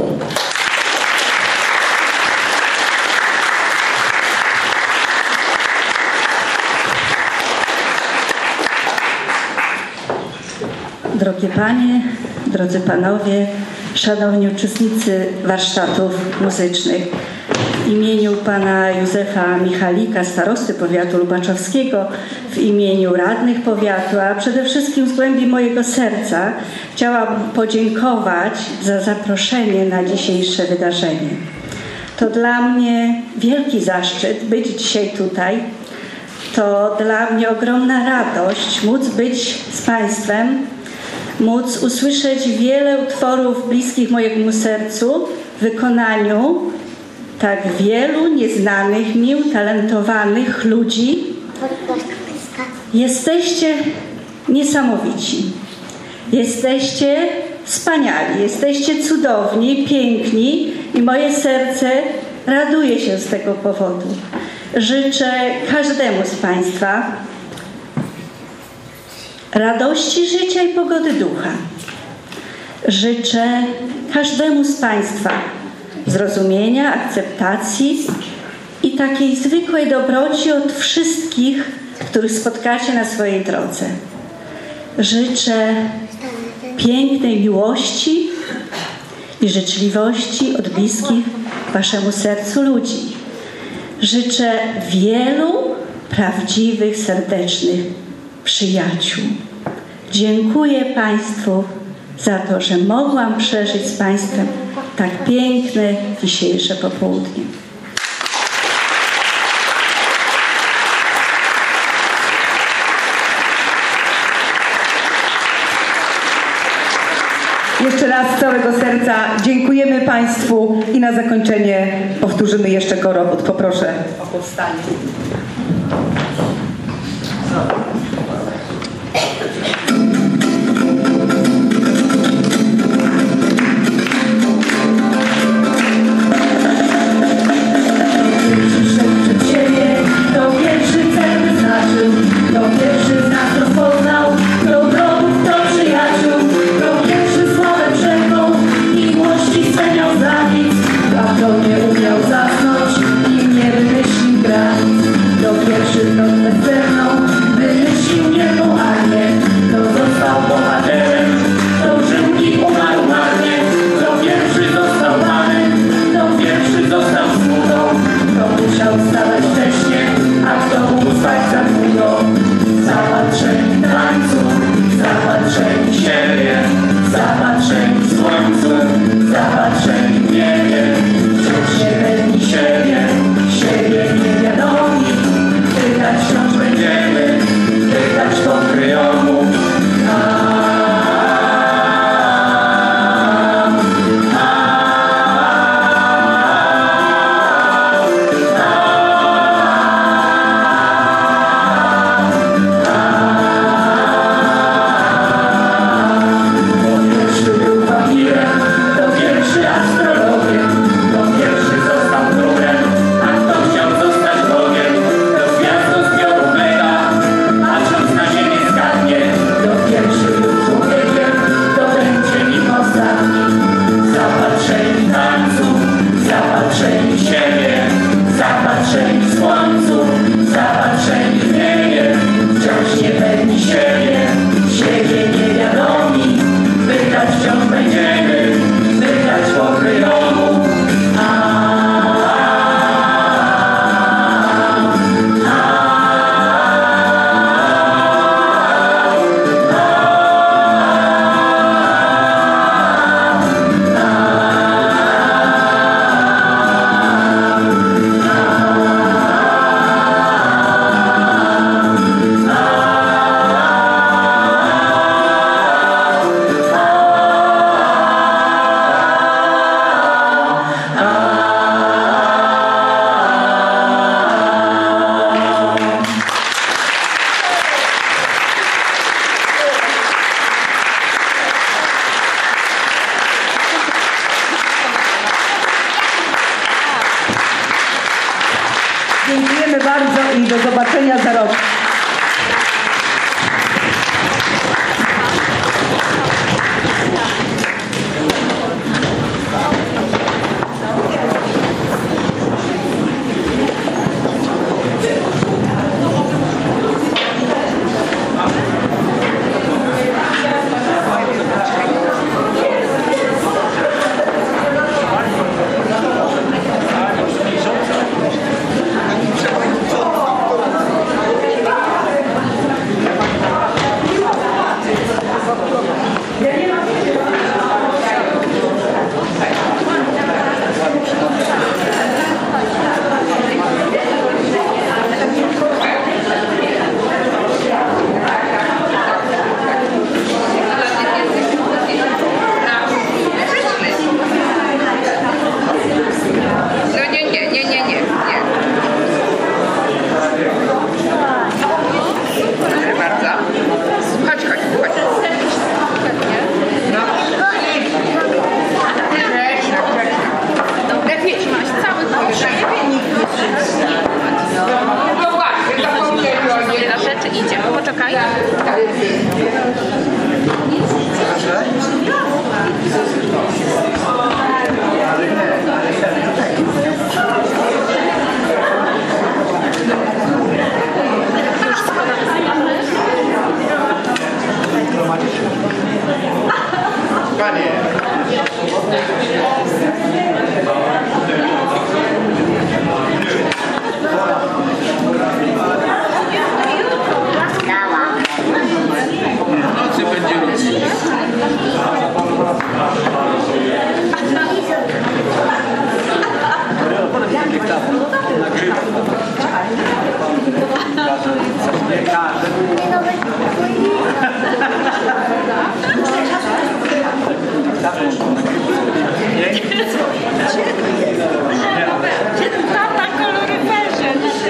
Drogie Panie, drodzy Panowie, Szanowni uczestnicy warsztatów muzycznych, w imieniu pana Józefa Michalika, starosty powiatu lubaczowskiego, w imieniu radnych powiatu, a przede wszystkim z głębi mojego serca chciałam podziękować za zaproszenie na dzisiejsze wydarzenie. To dla mnie wielki zaszczyt być dzisiaj tutaj. To dla mnie ogromna radość móc być z państwem, móc usłyszeć wiele utworów bliskich mojemu sercu w wykonaniu tak wielu nieznanych mi, utalentowanych ludzi. Jesteście niesamowici. Jesteście wspaniali. Jesteście cudowni, piękni i moje serce raduje się z tego powodu. Życzę każdemu z państwa radości życia i pogody ducha. Życzę każdemu z państwa zrozumienia, akceptacji i takiej zwykłej dobroci od wszystkich, których spotkacie na swojej drodze. Życzę pięknej miłości i życzliwości od bliskich waszemu sercu ludzi. Życzę wielu prawdziwych, serdecznych przyjaciół. Dziękuję państwu za to, że mogłam przeżyć z państwem tak piękne dzisiejsze popołudnie. Jeszcze raz z całego serca dziękujemy państwu i na zakończenie powtórzymy jeszcze korowód. Poproszę o powstanie. Dziękujemy bardzo i do zobaczenia za rok. Tata koloryferze.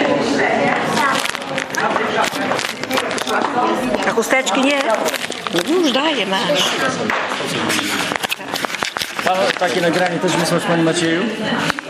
A chusteczki nie? No już daję, masz. Takie nagranie też wysłać Pani Macieju?